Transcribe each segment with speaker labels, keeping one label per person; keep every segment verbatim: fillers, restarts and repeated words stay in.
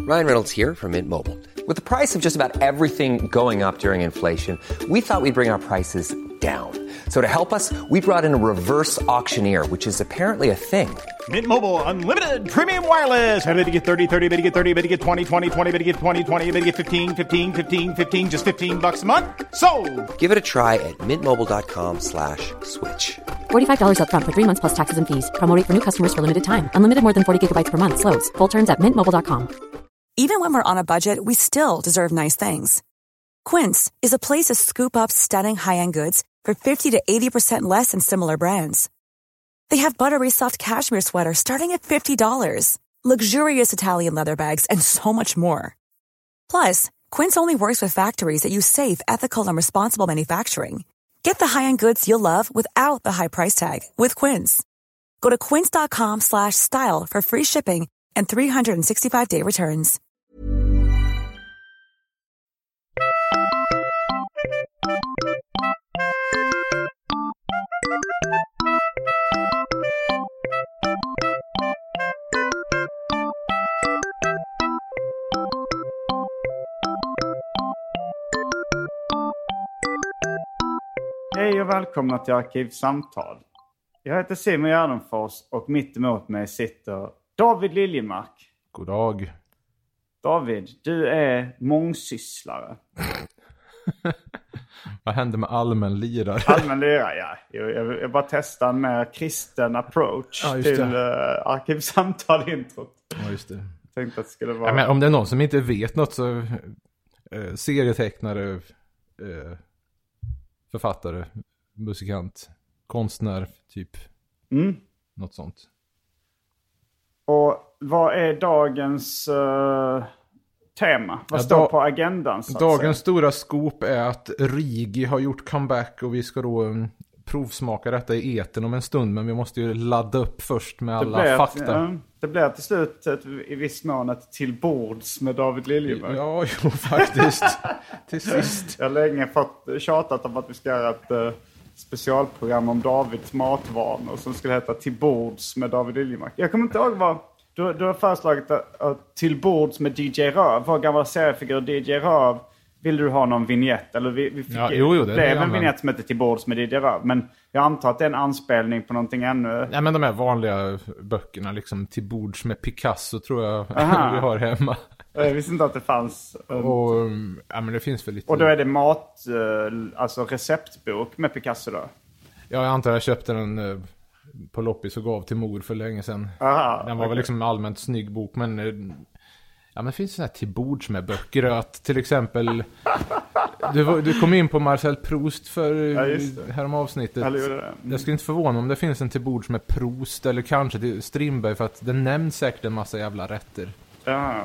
Speaker 1: Ryan Reynolds here from Mint Mobile. With the price of just about everything going up during inflation, we thought we'd bring our prices down. So to help us, we brought in a reverse auctioneer, which is apparently a thing.
Speaker 2: Mint Mobile Unlimited Premium Wireless. How to get thirty, thirty, how to get thirty, how to get twenty, twenty, twenty, how to get twenty, twenty, how to get fifteen, fifteen, fifteen, fifteen, just fifteen bucks a month? Sold!
Speaker 1: Give it a try at mintmobile.com slash switch.
Speaker 3: forty-five dollars up front for three months plus taxes and fees. Promo rate for new customers for limited time. Unlimited more than forty gigabytes per month. Slows full terms at mint mobile dot com.
Speaker 4: Even when we're on a budget, we still deserve nice things. Quince is a place to scoop up stunning high-end goods for fifty to eighty percent less than similar brands. They have buttery soft cashmere sweaters starting at fifty dollars, luxurious Italian leather bags, and so much more. Plus, Quince only works with factories that use safe, ethical, and responsible manufacturing. Get the high-end goods you'll love without the high price tag with Quince. Go to quince.com slash style for free shipping and three sixty-five day returns.
Speaker 5: Hej och välkomna till Arkivsamtal. Jag heter Simon Gärdenfors och mitt emot mig sitter David Liljemark.
Speaker 6: God dag.
Speaker 5: David, du är mångsysslare.
Speaker 6: Vad händer med allmänlirare?
Speaker 5: Allmänlirare, ja. Jag, jag, jag bara testar en mer kristen approach ja, till uh, Arkivsamtal-introt.
Speaker 6: Ja, just det.
Speaker 5: Jag tänkte att det skulle vara...
Speaker 6: Ja, men om det är någon som inte vet något så uh, serietecknare, uh, författare, musikant, konstnär, typ.
Speaker 5: Mm.
Speaker 6: Något sånt.
Speaker 5: Och vad är dagens uh, tema? Vad
Speaker 6: ja,
Speaker 5: står
Speaker 6: da-
Speaker 5: på agendan? Så
Speaker 6: dagens
Speaker 5: att säga?
Speaker 6: stora scoop är att Rigi har gjort comeback och vi ska då um, provsmaka detta i etern om en stund. Men vi måste ju ladda upp först med alla
Speaker 5: det
Speaker 6: fakta.
Speaker 5: Ett, ja, det blir till slut ett, i viss mån ett tillbords med David Liljemark.
Speaker 6: Ja, jo, faktiskt. Till sist.
Speaker 5: Jag har länge fått tjatat om att vi ska göra ett uh, specialprogram om Davids matvanor som skulle heta Tillbords med David Liljemark. Jag kommer inte ihåg vad... Du, du har föreslagit att, att Tillbords med D J Röv. Vår gamla seriefigur D J Röv. Vill du ha någon vignett? Eller vi, vi fick,
Speaker 6: ja, jo, jo, det
Speaker 5: blev
Speaker 6: det
Speaker 5: en vignett som heter Tillbords med D J Röv. Men jag antar att det är en anspelning på någonting ännu...
Speaker 6: Nej, men de här vanliga böckerna, liksom Tillbords med Picasso tror jag vi har hemma.
Speaker 5: Jag visste inte att det fanns... Um...
Speaker 6: Och, ja, men det finns väl lite...
Speaker 5: Och då är det mat, uh, alltså receptbok med Picasso då?
Speaker 6: Ja, jag antar jag köpte den uh, på loppis och gav till mor för länge sedan.
Speaker 5: Aha,
Speaker 6: den var okay. Väl liksom en allmänt snygg bok, men... Uh, ja, men det finns sådana här Tillbords med böcker. Att till exempel... Du, du kom in på Marcel Proust för
Speaker 5: ja,
Speaker 6: härom avsnittet.
Speaker 5: Jag, mm.
Speaker 6: jag skulle inte förvåna om det finns en Tillbords med Proust eller kanske till Strindberg, för att det nämns säkert en massa jävla rätter.
Speaker 5: Ja.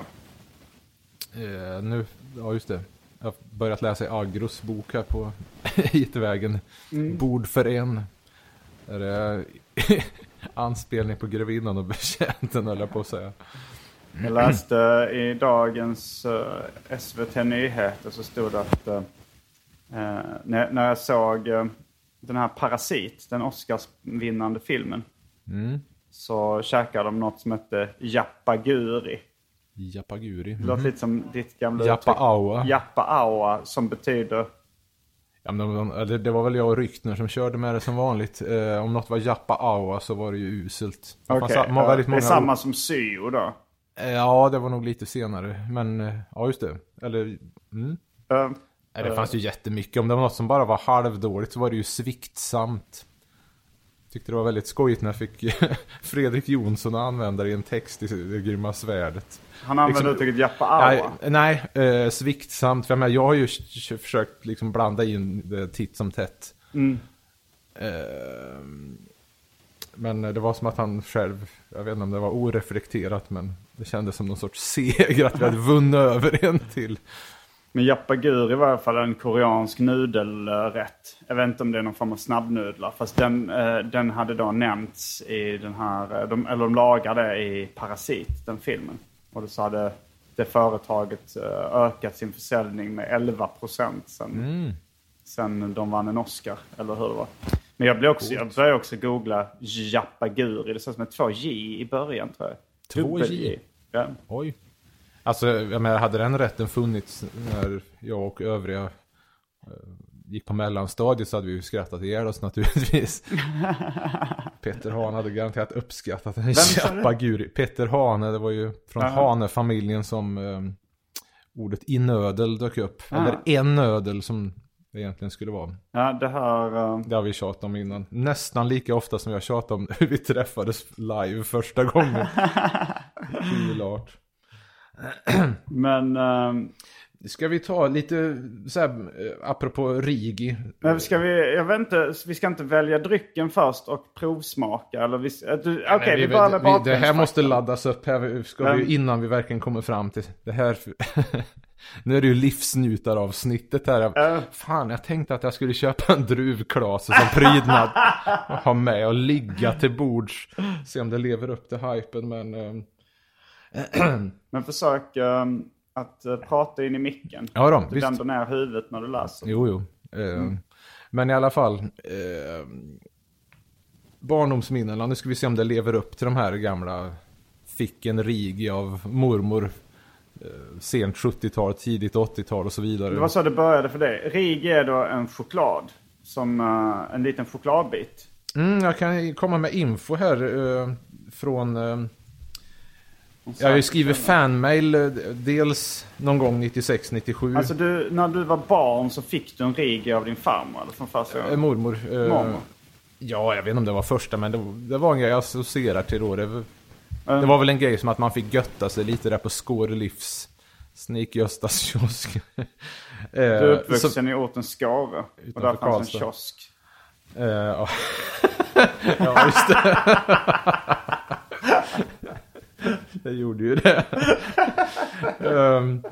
Speaker 6: Uh, nu, ja just det. Jag har börjat läsa i Agros bok här på hitvägen. Mm. Bord för en. Där är anspelning på grevinnan och betjänten, eller på att säga.
Speaker 5: Jag läste i dagens uh, S V T-nyheter så stod det att uh, när, när jag såg uh, den här Parasit, den Oscarsvinnande filmen, mm. så käkade de något som hette Japaguri.
Speaker 6: Japaguri.
Speaker 5: Det låter lite som ditt gamla
Speaker 6: Jappa-aua.
Speaker 5: Jappa-aua, som betyder...
Speaker 6: Ja, men det, det var väl jag och Ryktner som körde med det som vanligt. Eh, om något var Jappa-aua så var det ju uselt.
Speaker 5: Okej, okay. ja, det är samma ord. Som syo då?
Speaker 6: Ja, det var nog lite senare. Men, ja just det. Eller, mm. uh, Nej, det fanns ju jättemycket. Om det var något som bara var halvdåligt så var det ju sviktsamt. Tyckte det var väldigt skojigt när jag fick Fredrik Jonsson att använda det i en text i Det grymma svärdet.
Speaker 5: Han använde liksom, uttrycket Jappa-aua?
Speaker 6: Nej, nej eh, sviktsamt. För jag, jag har ju försökt liksom blanda in det titt som tätt. Mm. Eh, men det var som att han själv, jag vet inte om det var oreflekterat, men det kändes som någon sorts seger att vi hade vunnit över en till.
Speaker 5: Men Japaguri var i alla fall en koreansk nudelrätt. Jag vet inte om det är någon form av snabbnudlar. Fast den, den hade då nämnts i den här... De, eller de lagade i Parasit, den filmen. Och så hade det företaget ökat sin försäljning med elva procent sen, mm. sen de vann en Oscar. Eller hur det var. Men jag, blev också, jag började också googla Japaguri. Det står som två J i början, tror jag.
Speaker 6: Två J?
Speaker 5: Ja.
Speaker 6: Oj. Alltså, jag menar, hade den rätten funnits när jag och övriga gick på mellanstadiet så hade vi ju skrattat ihjäl oss naturligtvis. Peter Hane hade garanterat uppskattat en chapaguri. Peter Hane, det var ju från uh-huh. Hane-familjen som um, ordet inödel dök upp. Uh-huh. Eller en nödel som det egentligen skulle vara.
Speaker 5: Ja, det här... Uh...
Speaker 6: Det har vi tjatat om innan. Nästan lika ofta som jag tjatat om hur vi träffades live första gången. Kulart.
Speaker 5: Men... Uh...
Speaker 6: Ska vi ta lite så här, apropå Rigi.
Speaker 5: Men ska vi, jag vet inte, vi ska inte välja drycken först och provsmaka eller vi, du, okej, okay, vi, vi börjar med bakgrunds.
Speaker 6: Det här måste laddas upp här ska mm. vi, innan vi verkligen kommer fram till det här. Nu är det ju livsnjutaravsnittet här. Uh. Fan, jag tänkte att jag skulle köpa en druvklase som prydnad och ha med och ligga till bords. Se om det lever upp till hypen, men um...
Speaker 5: men försök um... att uh, prata in i micken.
Speaker 6: Ja då,
Speaker 5: du vänder ner huvudet när du läser.
Speaker 6: Jo, jo. Eh, mm. Men i alla fall. Eh, barndomsminnen. Nu ska vi se om det lever upp till de här gamla. Fick en Rigi av mormor. Eh, sent sjuttiotal, tidigt åttiotal och så vidare.
Speaker 5: Det var så det började för dig. Rigi är då en choklad. Som uh, en liten chokladbit.
Speaker 6: Mm, jag kan komma med info här. Uh, från... Uh, Jag har ju skrivit fanmail dels någon gång nittiosex nittiosju.
Speaker 5: Alltså du, när du var barn så fick du en Rigi av din farmor eller från farsa?
Speaker 6: Äh, mormor.
Speaker 5: Mormor.
Speaker 6: Ja, jag vet inte om det var första, men det, det var en grej jag associerar till då. Det, mm. det var väl en grej som att man fick götta sig lite där på Skårelivs Snik-Göstas kiosk.
Speaker 5: Du är uppvuxen så, i Åten Skara och där fanns en kiosk.
Speaker 6: Uh, ja. Ja, just det. Det gjorde ju det. um,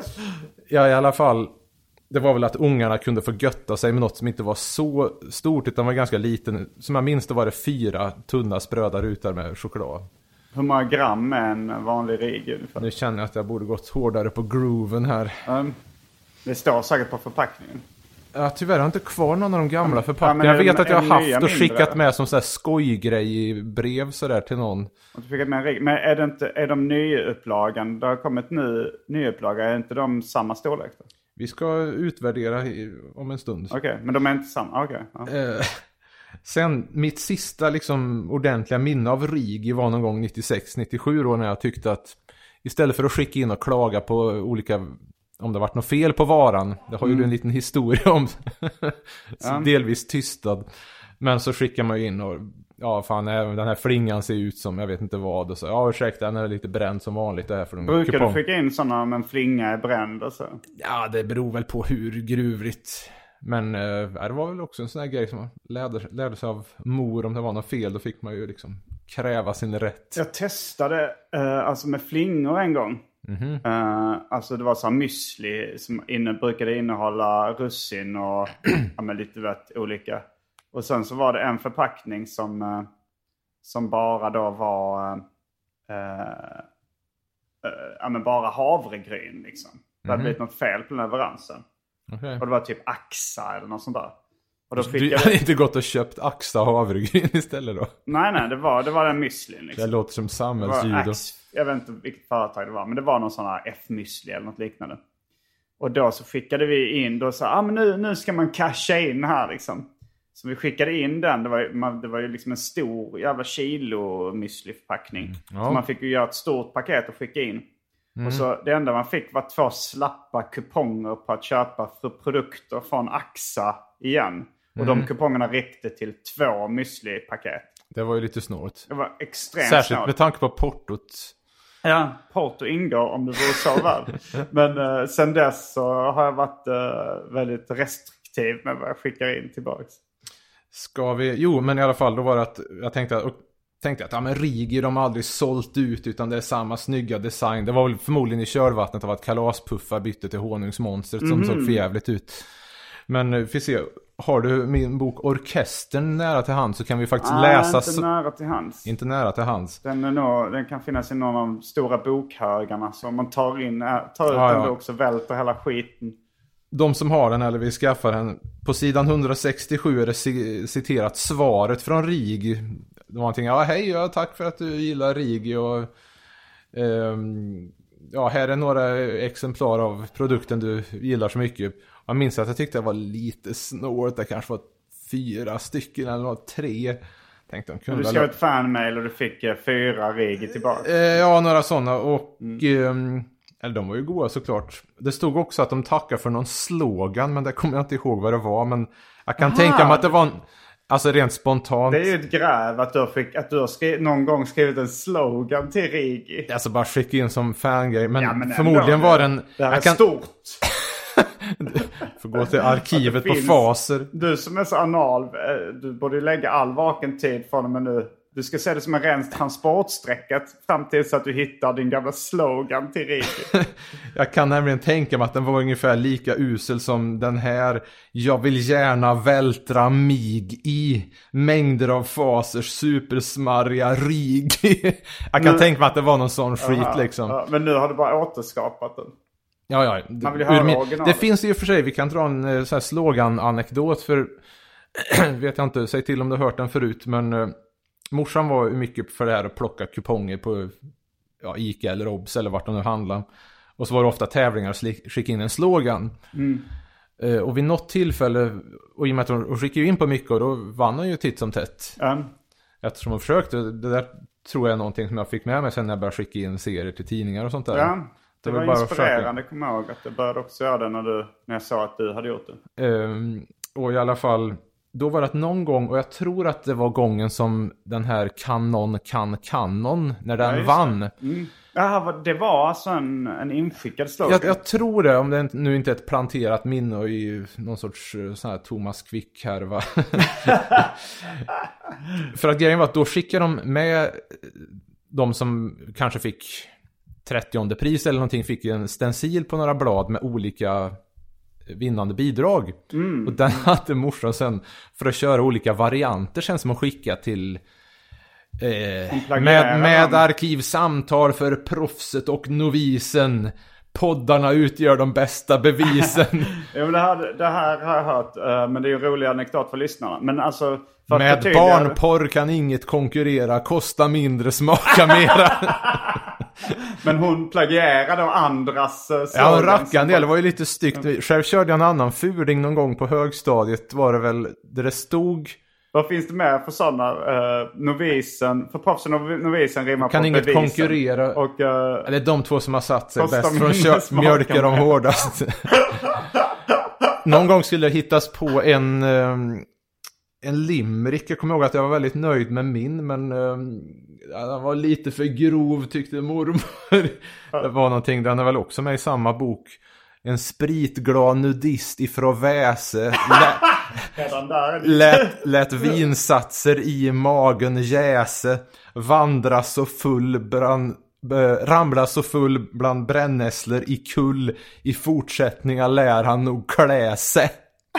Speaker 6: ja, i alla fall. Det var väl att ungarna kunde få götta sig med något som inte var så stort utan var ganska liten. Som jag minns då var det fyra tunna spröda rutor med choklad.
Speaker 5: Hur många gram är en vanlig Rigi ungefär?
Speaker 6: Nu känner jag att jag borde gått hårdare på grooven här.
Speaker 5: Um, det står säkert på förpackningen.
Speaker 6: Ja, tyvärr har jag inte kvar någon av de gamla förpackningarna. Ja, jag vet att jag har haft och skickat mindre. Med som så här skojgrej i brev sådär till någon.
Speaker 5: Och du skickat med, men är det inte, är de nyupplagan? Det har kommit ny, nyupplaga, är inte de samma storlek då?
Speaker 6: Vi ska utvärdera i, om en stund.
Speaker 5: Okej, okay, men de är inte samma, okej. Okay, ja.
Speaker 6: eh, sen, mitt sista liksom ordentliga minne av Rigi var någon gång nittiosex nittiosju då när jag tyckte att istället för att skicka in och klaga på olika... Om det varit något fel på varan. Det har ju mm. en liten historia om. Ja. Delvis tystad. Men så skickar man ju in och... Ja, fan, den här flingan ser ut som jag vet inte vad. Och så, ja, ursäkta, den är lite bränd som vanligt. Det här för
Speaker 5: Brukar kupong. Du skicka in sådana om en flinga är bränd och så?
Speaker 6: Ja, det beror väl på hur gruvrigt. Men äh, det var väl också en sån här grej som man lärde, lärde sig av mor. Om det var något fel, då fick man ju liksom kräva sin rätt.
Speaker 5: Jag testade äh, alltså med flingor en gång. Mm-hmm. Uh, alltså det var så här müsli som inne, brukade innehålla russin och ja, men lite vet, olika. Och sen så var det en förpackning som, uh, som bara då var uh, uh, ja, men bara havregryn liksom. Det hade mm-hmm. blivit något fel på leveransen. Okay. Och det var typ Axa eller något sånt där. Och då fick
Speaker 6: du
Speaker 5: jag...
Speaker 6: hade inte gått och köpt Axa havregryn istället då?
Speaker 5: Nej, nej, det var, det var den müslin liksom.
Speaker 6: Det låter som samhällsljud.
Speaker 5: Jag vet inte vilket företag det var, men det var någon sån här F-müsli eller något liknande. Och då så skickade vi in, då sa ah, men nu, nu ska man casha in här liksom. Så vi skickade in den, det var ju, man, det var ju liksom en stor jävla kilo müsli-förpackning. Mm. Ja. Så man fick ju göra ett stort paket och skicka in. Mm. Och så det enda man fick var två slappa kuponger på att köpa för produkter från Axa igen. Och mm. de kupongerna räckte till två müsli-paket.
Speaker 6: Det var ju lite snålt.
Speaker 5: Det var extremt
Speaker 6: Särskilt
Speaker 5: snålt.
Speaker 6: Med tanke på portot.
Speaker 5: Ja, porto ingår om det vore så väl. Men uh, sen dess så har jag varit uh, väldigt restriktiv med vad jag skickar in tillbaks.
Speaker 6: Ska vi... Jo, men i alla fall då var det att jag tänkte att... Tänkte att ja, men Rigi de har aldrig sålt ut utan det är samma snygga design. Det var väl förmodligen i körvattnet av att kalaspuffar bytte till honungsmonstret som mm. såg förjävligt ut. Men vi se, har du min bok Orkestern nära till hands så kan vi faktiskt ah, läsa...
Speaker 5: inte så... nära till hands.
Speaker 6: Inte nära till hands.
Speaker 5: Den, är nog, den kan finnas i någon av de stora bokhögarna. Så om man tar, in, tar ut
Speaker 6: ah,
Speaker 5: en
Speaker 6: ja.
Speaker 5: bok så välter hela skiten.
Speaker 6: De som har den eller vill skaffa den, på sidan hundrasextiosju är det citerat svaret från Rigi. Det var någonting, ja hej, ja, tack för att du gillar Rigi och... Um, ja, här är några exemplar av produkten du gillar så mycket. Jag minns att jag tyckte det var lite snålt. Det kanske var fyra stycken eller något, tre. Tänkte de kunde
Speaker 5: du skrev ett fanmail och du fick eh, fyra rigor tillbaka.
Speaker 6: Eh, ja, några sådana. Och mm. eh, eller de var ju goda såklart. Det stod också att de tackar för någon slogan, men det kommer jag inte ihåg vad det var. Men jag kan Aha. tänka mig att det var en, alltså rent spontant.
Speaker 5: Det är ju ett gräv att du, fick, att du har skrivit, någon gång skrivit en slogan till Rigi.
Speaker 6: Alltså bara skicka in som fangrej. Men, ja, men förmodligen
Speaker 5: ändå,
Speaker 6: var den...
Speaker 5: Det här
Speaker 6: jag
Speaker 5: är
Speaker 6: kan,
Speaker 5: stort.
Speaker 6: Får gå till arkivet på Faser.
Speaker 5: Du som är så anal, du borde lägga all vaken tid från och med nu. Du ska se det som en ren transportsträcka fram tills att du hittar din gamla slogan till Rigi.
Speaker 6: Jag kan nämligen tänka mig att den var ungefär lika usel som den här. Jag vill gärna vältra mig i mängder av Fasers supersmarriga Rigi. Jag kan nu, tänka mig att det var någon sån skit aha, liksom.
Speaker 5: Ja, men nu har du bara återskapat den.
Speaker 6: Ja, ja.
Speaker 5: Man vill höra
Speaker 6: min, det finns ju för sig, vi kan dra en så här slogan-anekdot för vet jag inte, säg till om du har hört den förut, men uh, morsan var ju mycket för det här att plocka kuponger på ja, Ica eller Obs eller vart de nu handlar. Och så var det ofta tävlingar och skicka in en slogan.
Speaker 5: Mm.
Speaker 6: Uh, och vid något tillfälle, och i och med att hon skickade in på mycket, och då vann hon ju titt som tätt.
Speaker 5: Mm.
Speaker 6: Eftersom hon försökte, det där tror jag är någonting som jag fick med mig sen när jag började skicka in serier till tidningar och sånt där.
Speaker 5: Ja. Det, det var, var inspirerande, kommer jag ihåg, att jag började också göra det när, du, när jag sa att du hade gjort det.
Speaker 6: Um, och i alla fall, då var det att någon gång, och jag tror att det var gången som den här Kanon kan Kanon, när den ja, vann.
Speaker 5: Det. Mm. Ja, det var alltså en, en inskickad slogan.
Speaker 6: Jag, jag tror det, om det nu inte är ett planterat minne och i någon sorts sån här Thomas Quick här, va? För att grejen var att då skickade de med de som kanske fick trettionde pris eller någonting, fick en stencil på några blad med olika vinnande bidrag.
Speaker 5: Mm.
Speaker 6: Och den hade morsan sen för att köra olika varianter sen som hon skickade till eh, med, med arkivsamtal för proffset och novisen. Poddarna utgör de bästa bevisen.
Speaker 5: Ja, men det, här, det här har jag hört, men det är ju en rolig anekdot för lyssnarna. Men alltså, för
Speaker 6: med
Speaker 5: förtydliga...
Speaker 6: barnporr kan inget konkurrera, kosta mindre, smaka mera.
Speaker 5: Men hon plagierade av andras uh,
Speaker 6: ja, hon rackade, det var ju lite styggt. Själv körde jag en annan fuling någon gång på högstadiet, var det väl, där det stod...
Speaker 5: Vad finns det med för sådana? Uh, novisen, för proffsen och novisen rimmar
Speaker 6: kan
Speaker 5: på
Speaker 6: inget
Speaker 5: bevisen.
Speaker 6: Konkurrera.
Speaker 5: Och, uh,
Speaker 6: eller de två som har satt sig bäst för att mjölka dem hårdast. Någon gång skulle det hittas på en... Um, en limerick. Jag kommer ihåg att jag var väldigt nöjd med min, men um, den var lite för grov, tyckte mormor. Det var någonting, den är väl också med i samma bok. En spritglad nudist ifrån Väse lät, lät, lät vinsatser i magen jäse, vandra så full brand, äh, ramla så full bland brännässlor i kull, i fortsättningen lär han nog klä sig.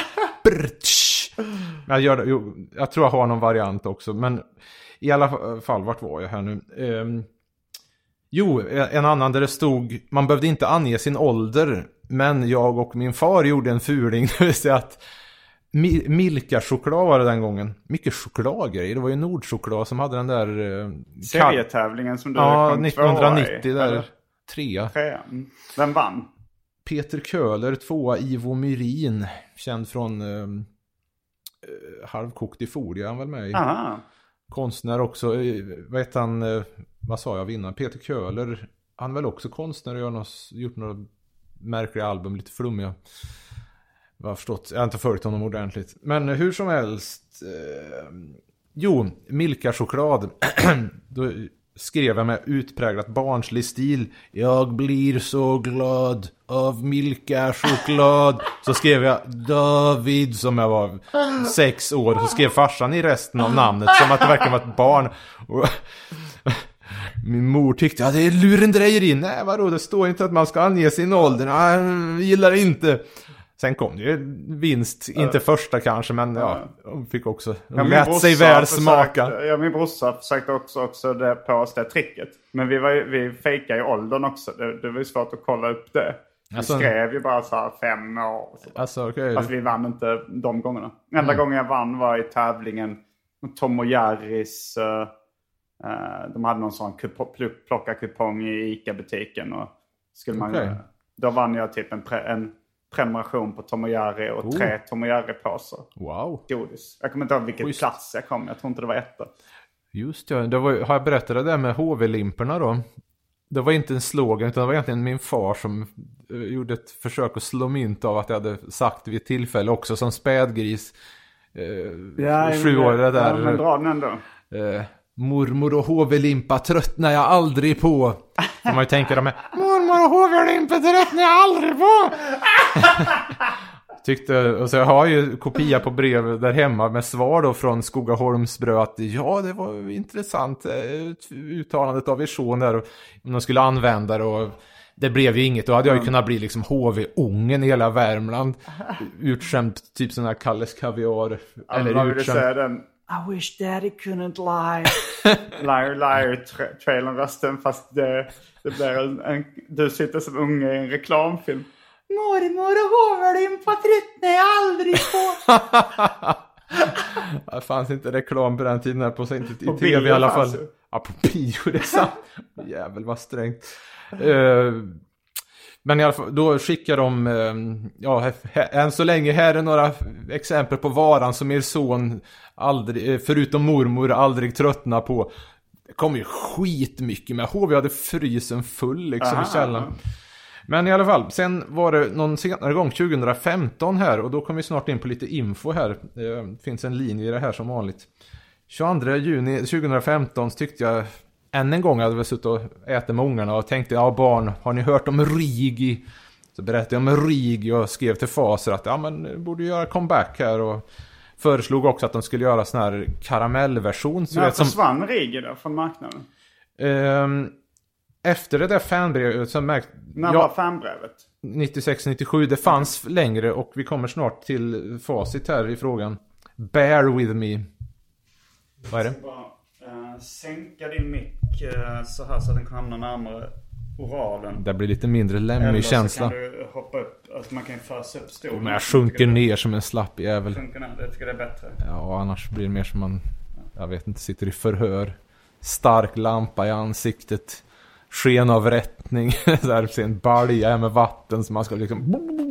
Speaker 6: Jag, gör det, jo, jag tror jag har någon variant också, men i alla fall, vart var jag här nu? Um, jo, en annan där det stod, man behövde inte ange sin ålder, men jag och min far gjorde en fuling, det vill säga att Mi- Milka-choklad var det den gången. Mycket chokladgrejer, det var ju Nordchoklad som hade den där uh,
Speaker 5: serietävlingen som du
Speaker 6: ja,
Speaker 5: kom
Speaker 6: nittonhundranittio
Speaker 5: i,
Speaker 6: där, trea.
Speaker 5: trea. Vem vann?
Speaker 6: Peter Köhler, tvåa Ivo Myrin, känd från uh, uh, Halvkokt i folie, han väl med i.
Speaker 5: Aha.
Speaker 6: Konstnär också, uh, vad heter han, uh, vad sa jag vinna? Peter Köhler, han väl också konstnär och har gjort några märkliga album, lite flummiga. Jag har förstått, jag har inte följt honom ordentligt. Men uh, hur som helst, uh, jo, Milka-choklad, då skrev jag med utpräglat barnslig stil. Jag blir så glad av Milka-choklad. Så skrev jag David som jag var sex år. Så skrev farsan i resten av namnet som att det verkligen var ett barn. Och min mor tyckte att ja, det är lurendrejeri. Nej, vadå? Det står inte att man ska ange sin ålder. Nej, jag gillar det inte. Sen kom det ju vinst, inte uh, första kanske, men ja, hon fick också, hon ja, lät sig väl smaka.
Speaker 5: Ja, min brorsa försökte också, också det på oss det tricket. Men vi, var, vi fejkade i åldern också, det, det var ju svårt att kolla upp det. Vi alltså, skrev ju bara så här fem år. Så
Speaker 6: alltså, okay.
Speaker 5: Fast vi vann inte de gångerna. Enda mm. gången jag vann var i tävlingen Tom och Jerrys. Uh, uh, de hade någon sån kupo, plocka kupong i Ica-butiken och Skulle man,
Speaker 6: Okay.
Speaker 5: Då vann jag typ en, pre, en prenumeration på Tom och Jerry och
Speaker 6: Oh.
Speaker 5: tre Tom och Jerry-påsar.
Speaker 6: Wow.
Speaker 5: Godis. Jag kommer inte ihåg vilket
Speaker 6: Just.
Speaker 5: plats jag kom. Jag tror inte det var etta.
Speaker 6: Just ja, det var, har jag berättat det där med H V-limporna då? Det var inte en slogan utan det var egentligen min far som uh, gjorde ett försök att slå mynt av att jag hade sagt vid ett tillfälle också som spädgris. Uh,
Speaker 5: Ja,
Speaker 6: sju år det där.
Speaker 5: Ja, men dra den ändå.
Speaker 6: Uh, mormor och H V-limpa tröttnar jag aldrig på. Får man ju tänka de här. Mormor och H V-limpa tröttnar jag aldrig på. Tyckte, och så jag har ju kopia på brev där hemma med svar då från Skogaholmsbrö att ja, det var intressant eh, uttalandet av er son där och om de skulle använda det och det blev ju inget. Då hade jag ju kunnat bli liksom H V-ungen i hela Värmland. Utskämt typ sån här Kalles Kaviar.
Speaker 5: Eller vad vill du säga den? I wish daddy couldn't lie. Liar, liar, tra- trailern-rösten fast det, det blir en, en... Du sitter som unge i en reklamfilm. Mormor och H-limpa tröttnar jag aldrig på.
Speaker 6: Det fanns inte reklam på den tiden här på, inte, i
Speaker 5: På
Speaker 6: tv
Speaker 5: bio
Speaker 6: i alla fall.
Speaker 5: fanns det.
Speaker 6: Ja, på bio det är sant. Jävel vad strängt. Uh, men i alla fall, då skickar de, uh, ja, he, än så länge här är några exempel på varan som er son aldrig, förutom mormor, aldrig tröttnar på. Det kom ju skitmycket med. H V hade frysen full liksom
Speaker 5: Aha.
Speaker 6: i källaren. Men i alla fall, sen var det någon senare gång tjugohundrafemton här och då kom vi snart in på lite info här. Det finns en linje i det här som vanligt. tjugoandra juni tjugohundrafemton tyckte jag än en gång hade vi suttit och ätit med ungarna och tänkte, ja barn, har ni hört om Rigi? Så berättade jag om Rigi och skrev till Faser att ja men borde göra comeback här och föreslog också att de skulle göra sån här karamellversion. Så
Speaker 5: När
Speaker 6: vet, som,
Speaker 5: försvann Rigi då från marknaden?
Speaker 6: Um, efter det där fanbrevet så märkt,
Speaker 5: När
Speaker 6: ja,
Speaker 5: var fanbrevet?
Speaker 6: nittiosex nittiosju, det fanns längre och vi kommer snart till facit här i frågan. Bear with me. Vad är det?
Speaker 5: Bara, uh, sänka din mick uh, så här så att den kan hamna närmare oralen.
Speaker 6: Det blir lite mindre lämmig
Speaker 5: Eller
Speaker 6: känsla.
Speaker 5: så kan du hoppa upp, alltså man kan ju fösa upp stolen.
Speaker 6: Men jag sjunker ner som en slapp jävel.
Speaker 5: Sjunker ner, jag tycker det är bättre.
Speaker 6: Ja, annars blir det mer som man, jag vet inte, sitter i förhör. Stark lampa i ansiktet. Sken av rättning. Så här, en balja med vatten som man ska liksom...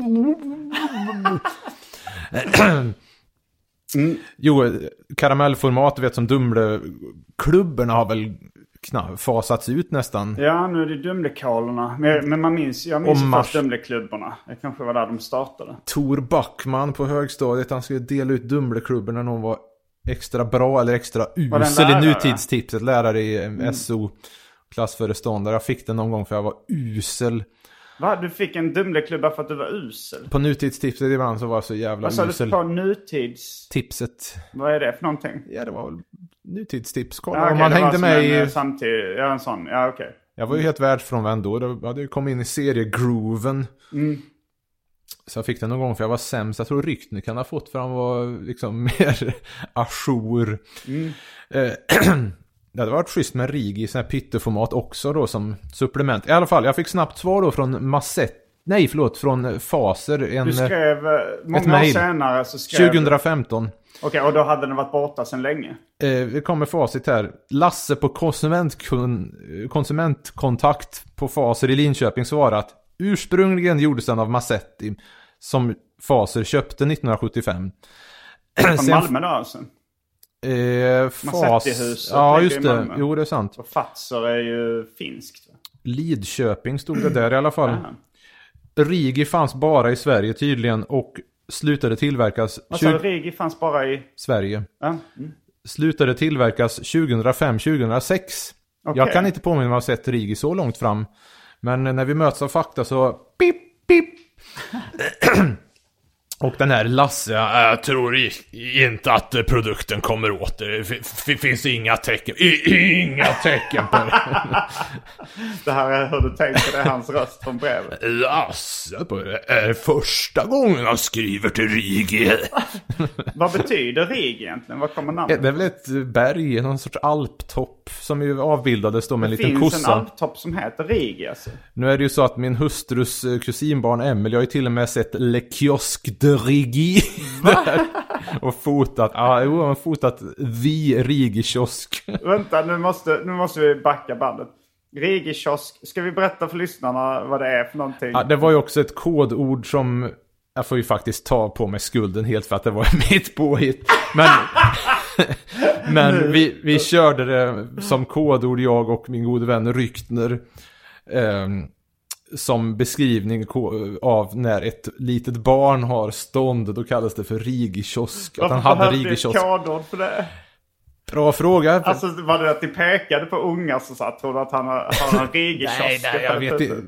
Speaker 6: Mm. Jo, karamellformat, du vet som Dumle. Klubborna har väl kna- fasats ut nästan.
Speaker 5: Ja, nu är det Dumlekolerna. Men, men man minns, jag minns
Speaker 6: Och
Speaker 5: först Dumleklubborna. Det kanske var där de startade.
Speaker 6: Tor Backman på högstadiet, han skulle dela ut Dumleklubben när någon var extra bra eller extra usel i nutidstipset. Lärare i mm. S O, klassföreståndare. Jag fick den någon gång för jag var usel.
Speaker 5: Va? Du fick en Dumleklubba för att du var usel?
Speaker 6: På nutidstipset ibland så var jag så jävla
Speaker 5: usel.
Speaker 6: usel.
Speaker 5: Vad sa du på nutids...
Speaker 6: Tipset.
Speaker 5: Vad är det för någonting?
Speaker 6: Ja, det var nutidstips. Kolla
Speaker 5: Ja, okay,
Speaker 6: om man hängde med
Speaker 5: en,
Speaker 6: i...
Speaker 5: Samtidigt, ja, en sån. Ja, okej. Okay.
Speaker 6: Jag var ju helt världsfrånvänd då. Jag hade ju kommit in i seriegrooven. Mm. Så jag fick den någon gång för jag var sämst. Jag tror Ryktny kan ha fått för han var liksom mer ajour. Mm. Det hade varit schysst med Rigi i sån här pytteformat också då som supplement. I alla fall, jag fick snabbt svar då från Massett. Nej, förlåt, från Faser. En,
Speaker 5: du skrev, många år senare så skrev
Speaker 6: tjugohundrafemton.
Speaker 5: Okej, okay, och då hade den varit borta sedan länge.
Speaker 6: Eh, det kommer facit här. Lasse på konsumentkun, konsumentkontakt på Faser i Linköping svarat. Ursprungligen gjordes den av Massetti som Faser köpte nittonhundrasjuttiofem.
Speaker 5: Från Malmö då alltså?
Speaker 6: Eh,
Speaker 5: Massetti-hus.
Speaker 6: Ja, just det. Jo, det är sant.
Speaker 5: Och Fazer är ju finskt.
Speaker 6: Lidköping stod det där i alla fall. Rigi fanns bara i Sverige tydligen och slutade tillverkas...
Speaker 5: Vad sa du? Rigi fanns bara i...
Speaker 6: Sverige.
Speaker 5: Ja. Mm.
Speaker 6: Slutade tillverkas tjugohundrafem tjugohundrasex. Okay. Jag kan inte påminna mig att ha sett Rigi så långt fram. Men när vi möts av fakta så... Pip, pip. Och den här Lasse, jag tror inte att produkten kommer åter. Det finns inga tecken. Inga tecken på det.
Speaker 5: Det här är hur du tänkte, det är hans röst från brevet.
Speaker 6: Lasse på det är första gången han skriver till Rigi.
Speaker 5: Vad betyder Rigi egentligen? Vad kommer namnet?
Speaker 6: Det är väl ett berg, någon sorts alptopp som ju avbildades då med en
Speaker 5: det
Speaker 6: liten kossa.
Speaker 5: Det finns en alptopp som heter Rigi alltså.
Speaker 6: Nu är det ju så att min hustrus kusinbarn Emil, jag har ju till och med sett Le Kiosque de Rigi där. Och fotat, ja, jo, han fotat The Rigi kiosk.
Speaker 5: Vänta, nu måste, nu måste vi backa bandet. Rigi-kiosk. Ska vi berätta för lyssnarna vad det är för någonting?
Speaker 6: Ja, det var ju också ett kodord som... Jag får ju faktiskt ta på mig skulden helt för att det var mitt påhitt. Men, men vi, vi körde det som kodord, jag och min gode vän Ryktner. Eh, som beskrivning av när ett litet barn har stånd. Då kallas det för Rigi-kiosk. Att han hade Rigi-kiosk.
Speaker 5: Varför behövde kodord för det?
Speaker 6: Bra fråga.
Speaker 5: Alltså var det att ni pekade på ungar så sa tror du att han har, han har en Rigi-kiosk?
Speaker 6: nej, nej, jag vet inte.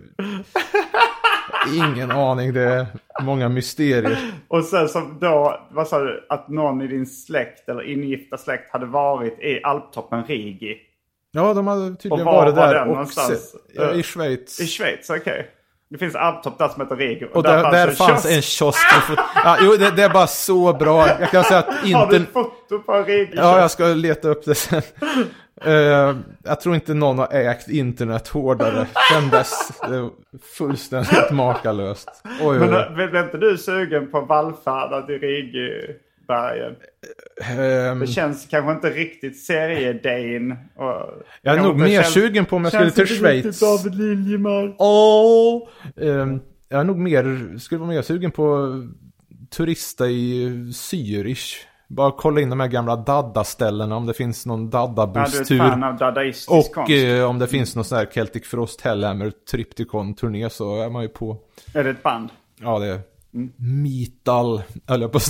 Speaker 6: Ingen aning, det är många mysterier.
Speaker 5: Och sen som då, vad sa du, att någon i din släkt eller ingifta släkt hade varit i Alptoppen Rigi?
Speaker 6: Ja, de hade tydligen
Speaker 5: och var
Speaker 6: varit
Speaker 5: var
Speaker 6: där
Speaker 5: den
Speaker 6: och
Speaker 5: någonstans?
Speaker 6: Ja, i Schweiz.
Speaker 5: I Schweiz, okej. Okay. Det finns Alptopp där som heter Rigi. Och,
Speaker 6: och
Speaker 5: där,
Speaker 6: där,
Speaker 5: fanns,
Speaker 6: där
Speaker 5: en,
Speaker 6: fanns
Speaker 5: kiosk.
Speaker 6: en kiosk. Ja, jo, det, det är bara så bra. Jag kan säga att inte...
Speaker 5: Har du ett foto på Rigi?
Speaker 6: Ja, jag ska leta upp det sen. Uh, jag tror inte någon har ägt internet hårdare sen dess. Det är fullständigt makalöst. Oj, oj.
Speaker 5: Men blev inte du sugen på vallfärda till Rigibergen? Um, det känns kanske inte riktigt seriedain.
Speaker 6: Jag är nog mer
Speaker 5: känns,
Speaker 6: sugen på om jag skulle till Schweiz.
Speaker 5: David Liljemark.
Speaker 6: Oh, um, jag är nog mer, skulle vara mer sugen på turista i Zürich. Bara kolla in de här gamla Dada-ställena. Om det finns någon Dada-busstur.
Speaker 5: Ja, du är fan av dadaistisk
Speaker 6: och
Speaker 5: konst.
Speaker 6: Eh, om det finns någon sån här Celtic Frost Hellhammer Triptychon-turné så är man ju på.
Speaker 5: Är det ett band?
Speaker 6: Ja, det är mm. Metal. Eller på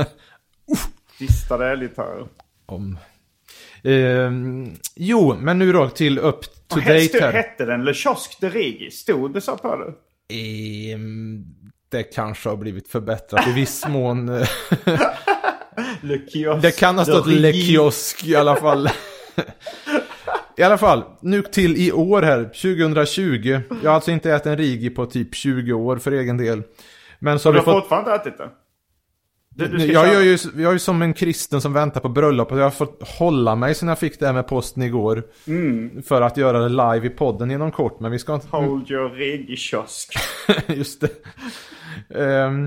Speaker 5: Distade elgitarrer.
Speaker 6: Om. Eh, jo, men nu då till up to
Speaker 5: och
Speaker 6: date här.
Speaker 5: Hette den Le Kiosk de Rigi? Stod det så på det?
Speaker 6: Eh, det kanske har blivit förbättrat i viss mån.
Speaker 5: Le Kiosk.
Speaker 6: Det kan ha stått Le Kiosk i alla fall. I alla fall, nu till i år här, tjugohundratjugo. Jag har alltså inte ätit en Rigi på typ tjugo år för egen del. Men så har
Speaker 5: du
Speaker 6: vi
Speaker 5: har
Speaker 6: fått...
Speaker 5: fortfarande ätit det? Du, du
Speaker 6: jag, jag, är ju, jag är ju som en kristen som väntar på bröllop. Jag har fått hålla mig sen jag fick det här med posten igår. Mm. För att göra det live i podden inom kort. Men vi ska inte...
Speaker 5: Hold your Rigi-kiosk.
Speaker 6: Just det. Um,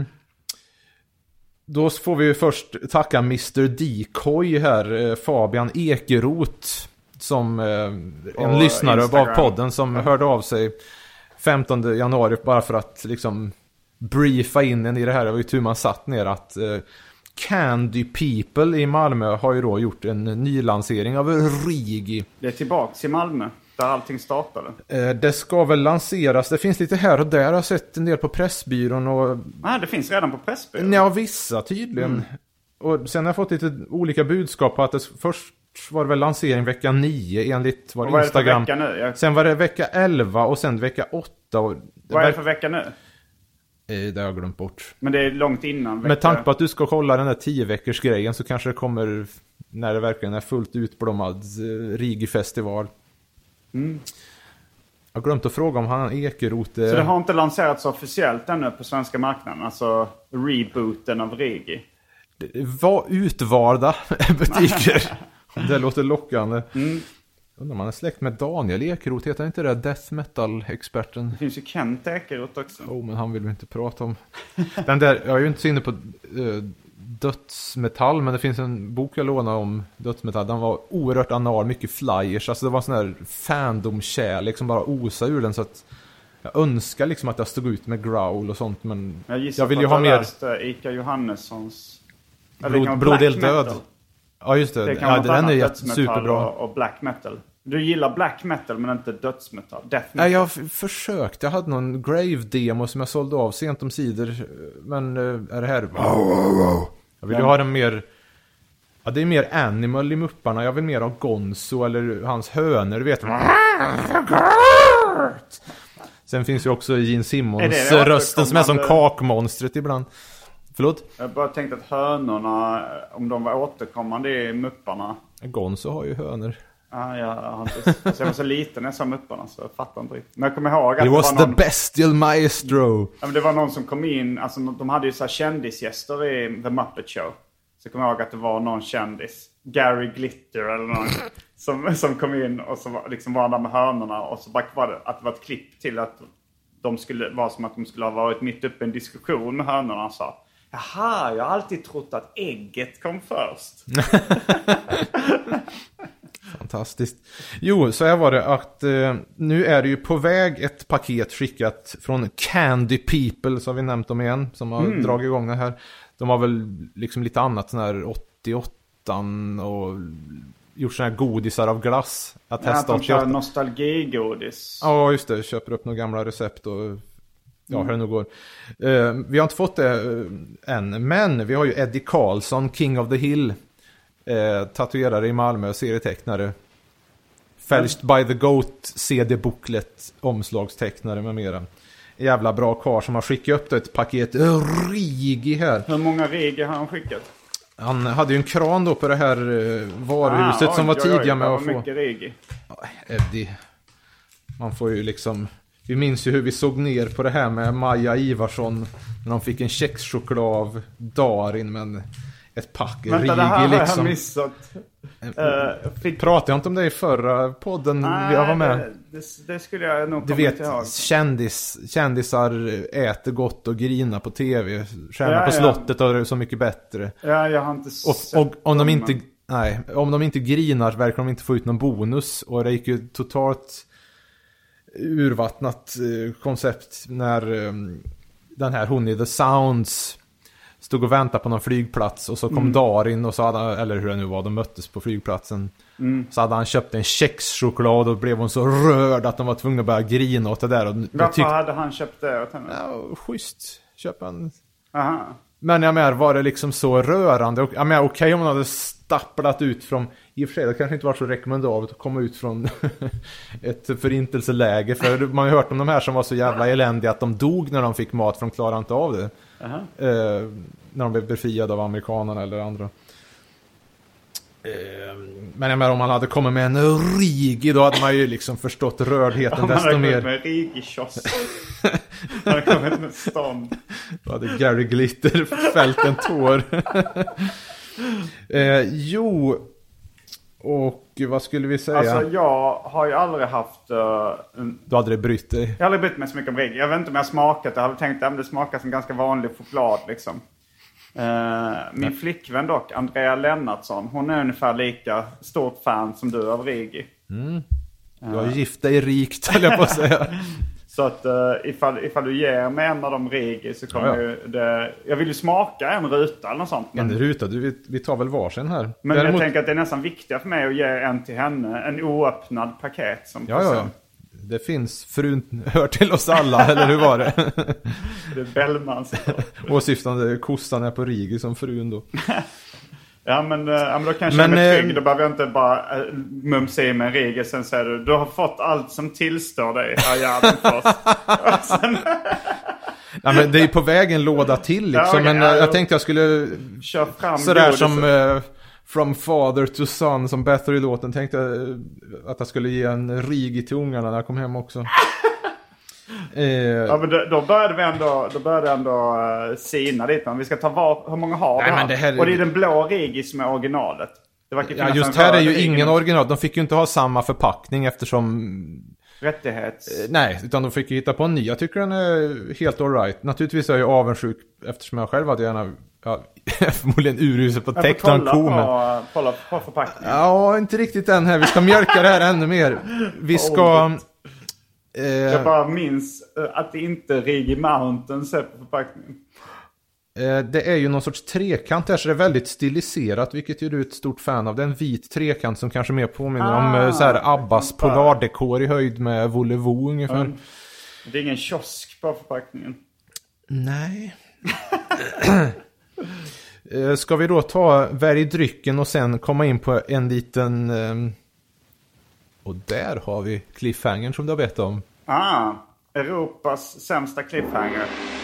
Speaker 6: då får vi ju först tacka mister Decoy här. Fabian Ekeroth. Som eh, en och lyssnare Instagram. Av podden som hörde av sig femtonde januari bara för att liksom briefa in en i det här. Det var ju tur man satt ner att eh, Candy People i Malmö har ju då gjort en nylansering av Rigi.
Speaker 5: Det är tillbaks i Malmö där allting startade.
Speaker 6: Eh, det ska väl lanseras. Det finns lite här och där. Jag har sett en del på Pressbyrån och...
Speaker 5: Ah, det finns redan på Pressbyrån?
Speaker 6: Ja, vissa tydligen. Mm. Och sen har jag fått lite olika budskap på att det först var det väl lansering vecka nio enligt vad,
Speaker 5: vad
Speaker 6: Instagram.
Speaker 5: Är det för vecka nu? Jag...
Speaker 6: Sen var det vecka elva och sen vecka åtta. Och
Speaker 5: vad är det för vecka nu?
Speaker 6: Eh, det har jag glömt bort.
Speaker 5: Men det är långt innan vecka...
Speaker 6: Med tanke på att du ska kolla den där tio veckors grejen så kanske det kommer när det verkligen är fullt utblommad eh, Rigi-festival. Mm. Jag har glömt att fråga om han Ekeroth... Eh...
Speaker 5: Så det har inte lanserats officiellt ännu på svenska marknaden? Alltså rebooten av Rigi?
Speaker 6: Det var utvalda butiker. Det låter lockande. Mm. Undrar om man är släkt med Daniel Ekeroth. Heter inte det death metal-experten?
Speaker 5: Det finns ju Kent Ekeroth också.
Speaker 6: Oh, men han vill vi inte prata om. Den där, jag är ju inte så inne på uh, dödsmetall. Men det finns en bok jag lånade om dödsmetall. Den var oerhört anal, mycket flyers. Alltså det var sån här fandom-kärlek som bara osade ur den. Så att jag önskar liksom att jag stod ut med growl och sånt. Men
Speaker 5: jag,
Speaker 6: jag vill ju ha mer...
Speaker 5: Jag Ika Johannessons...
Speaker 6: Blod, blod är död. Ja, just det.
Speaker 5: Det kan
Speaker 6: ja,
Speaker 5: vara
Speaker 6: den är superbra.
Speaker 5: Och, och black metal. Du gillar black metal men inte dödsmetal. Death metal.
Speaker 6: Nej, jag f- försökte. Jag hade någon Grave-demo som jag sålde av sent om sidor. Men är det här... Jag vill ju ha den mer... Ja, det är mer Animal i Mupparna. Jag vill mer ha Gonzo eller hans hönor, du vet. Sen finns ju också Gene Simmons rösten som är som kakmonstret ibland. Förlåt?
Speaker 5: Jag bara tänkte att hönorna, om de var återkommande i Mupparna.
Speaker 6: Gonzo har ju hönor.
Speaker 5: Ah, jag, har inte, alltså jag var så liten när jag sa Mupparna så jag fattar inte riktigt. Men jag kommer ihåg att
Speaker 6: It
Speaker 5: det
Speaker 6: was
Speaker 5: var
Speaker 6: the
Speaker 5: någon,
Speaker 6: bestial maestro.
Speaker 5: Ja, men det var någon som kom in, alltså de hade ju så här kändisgäster i The Muppet Show. Så jag kommer ihåg att det var någon kändis, Gary Glitter eller någon, som, som kom in och så var, liksom var han där med hönorna. Och så bara var det att det var ett klipp till att de skulle vara som att de skulle ha varit mitt uppe i en diskussion med hönorna och sa: jaha, jag har alltid trott att ägget kom först.
Speaker 6: Fantastiskt. Jo, så här var det att eh, nu är det ju på väg ett paket skickat från Candy People, så har vi nämnt dem igen, som har mm. dragit igång det här. De har väl liksom lite annat sån här åttioåtta och gjort såna här godisar av glass. Att
Speaker 5: ja,
Speaker 6: testa
Speaker 5: att de kör nostalgigodis.
Speaker 6: Ja, just det. Köper upp några gamla recept och ja, hur det nu går. Uh, vi har inte fått det uh, än, men vi har ju Eddie Karlsson, King of the Hill, uh, tatuerare i Malmö, serietecknare. Fälshed by the Goat, C D-booklet, omslagstecknare med mera. Jävla bra kar som har skickat upp ett paket uh, Rigi här.
Speaker 5: Hur många Rigi har han skickat?
Speaker 6: Han hade ju en kran då på det här uh, varuhuset ah, som oj, var tidiga oj, oj, med att få...
Speaker 5: mycket Rigi.
Speaker 6: Eddie, man får ju liksom... Vi minns ju hur vi såg ner på det här med Maja Ivarsson när de fick en kexchoklad av Darin, men ett pack
Speaker 5: Vänta,
Speaker 6: Rigi
Speaker 5: det här har
Speaker 6: liksom.
Speaker 5: jag missat. Uh, fick...
Speaker 6: Pratade jag inte om det i förra podden?
Speaker 5: Nej,
Speaker 6: jag var med.
Speaker 5: Det, det, det skulle jag nog
Speaker 6: du
Speaker 5: komma
Speaker 6: vet,
Speaker 5: till ihåg.
Speaker 6: Kändis, kändisar äter gott och grina på tv. Tjänar
Speaker 5: ja,
Speaker 6: på
Speaker 5: ja.
Speaker 6: slottet och det är så mycket bättre.
Speaker 5: Ja, jag har inte
Speaker 6: och, och om de inte, nej, om de inte grinar verkar de inte få ut någon bonus. Och det gick ju totalt urvattnat eh, koncept när eh, den här hon i The Sounds stod och väntade på någon flygplats och så kom mm. Darin och så hade, eller hur det nu var, de möttes på flygplatsen. Mm. Så hade han köpt en kexchoklad och blev hon så rörd att de var tvungna att börja grina åt det där. Och
Speaker 5: varför tyck- hade han köpt det åt henne?
Speaker 6: Ja, schysst. Köpa en...
Speaker 5: Aha.
Speaker 6: Men jag menar, var det liksom så rörande? Och, jag menar, okej okay, om man hade stapplat ut från... I och för sig, det kanske inte var så rekommendabelt att komma ut från ett förintelseläge. För man har ju hört om de här som var så jävla eländiga att de dog när de fick mat, för de klarade inte av det. Uh-huh. Eh, när de blev befriade av amerikanerna eller andra. Eh, men jag menar, om man hade kommit med en Rigi, då hade man ju liksom förstått rördheten
Speaker 5: om
Speaker 6: desto mer.
Speaker 5: Om man hade kommit med Rigi-kiosk. Man hade kommit med stånd.
Speaker 6: Då hade Gary Glitter fällt en tår. eh, jo... Och vad skulle vi säga?
Speaker 5: Alltså jag har ju aldrig haft... Uh, en...
Speaker 6: Du hade det brytt dig?
Speaker 5: Jag har aldrig brytt mig så mycket om Rigi. Jag vet inte om jag har smakat. Jag hade tänkt att det smakar som ganska vanlig choklad liksom. Uh, min Nej. flickvän dock, Andrea Lennartsson, hon är ungefär lika stort fan som du av Rigi.
Speaker 6: Mm. Du har uh. gift dig rikt, höll jag på att säga.
Speaker 5: Så att uh, ifall, ifall du ger mig en av de Rigi så kommer ja, ja. ju det... Jag vill ju smaka en ruta eller något sånt. Men...
Speaker 6: En ruta? Du, vi, vi tar väl varsin här.
Speaker 5: Men Däremot... jag tänker att det är nästan viktigare för mig att ge en till henne. En oöppnad paket som
Speaker 6: ja, ja, det finns. Frun hör till oss alla, eller hur var det?
Speaker 5: Det är Bellmans.
Speaker 6: Åsyftande kossan är på Rigi som frun då.
Speaker 5: Ja, men, ja, men då kanske men, jag är trygg. Då behöver jag inte bara äh, mumsa i med en Rigi. Sen säger du, du har fått allt som tillstår dig här jäveln först. sen...
Speaker 6: ja, men det är på väg en låda till liksom. Ja, okay, men ja, jag tänkte jag skulle
Speaker 5: kör fram
Speaker 6: sådär som uh, From Father to Son, som Bathory-låten. Tänkte uh, att jag skulle ge en Rigi till ungarna när jag kom hem också.
Speaker 5: Eh, ja, men då, då började vi ändå då började ändå uh, sina dit. Men vi ska ta var, hur många har vi här? Det här är... Och det är den blå Rigi som är originalet. Det
Speaker 6: ja, just här är ju Rigi. Ingen original. De fick ju inte ha samma förpackning eftersom...
Speaker 5: Rättighets...
Speaker 6: Eh, nej, utan de fick ju hitta på en ny. Jag tycker den är helt all right. Naturligtvis är jag avundsjuk eftersom jag själv hade gärna... Ja, förmodligen urhuset på teckna en ko.
Speaker 5: Men... Kolla på förpackningen.
Speaker 6: Ja, inte riktigt än här. Vi ska mjölka det här ännu mer. Vi ska...
Speaker 5: Jag bara minns att det inte Rigi Mountains är på förpackningen.
Speaker 6: Det är ju någon sorts trekant här, så det är väldigt stiliserat, vilket ju du är ett stort fan av. Det är en vit trekant som kanske mer påminner ah, om så här Abbas polardekor i höjd med Volevo ungefär. Mm.
Speaker 5: Det är ingen kiosk på förpackningen.
Speaker 6: Nej. Ska vi då ta välj drycken och sen komma in på en liten... Och där har vi cliffhangern som du har bett om.
Speaker 5: Ah, Europas sämsta cliffhanger.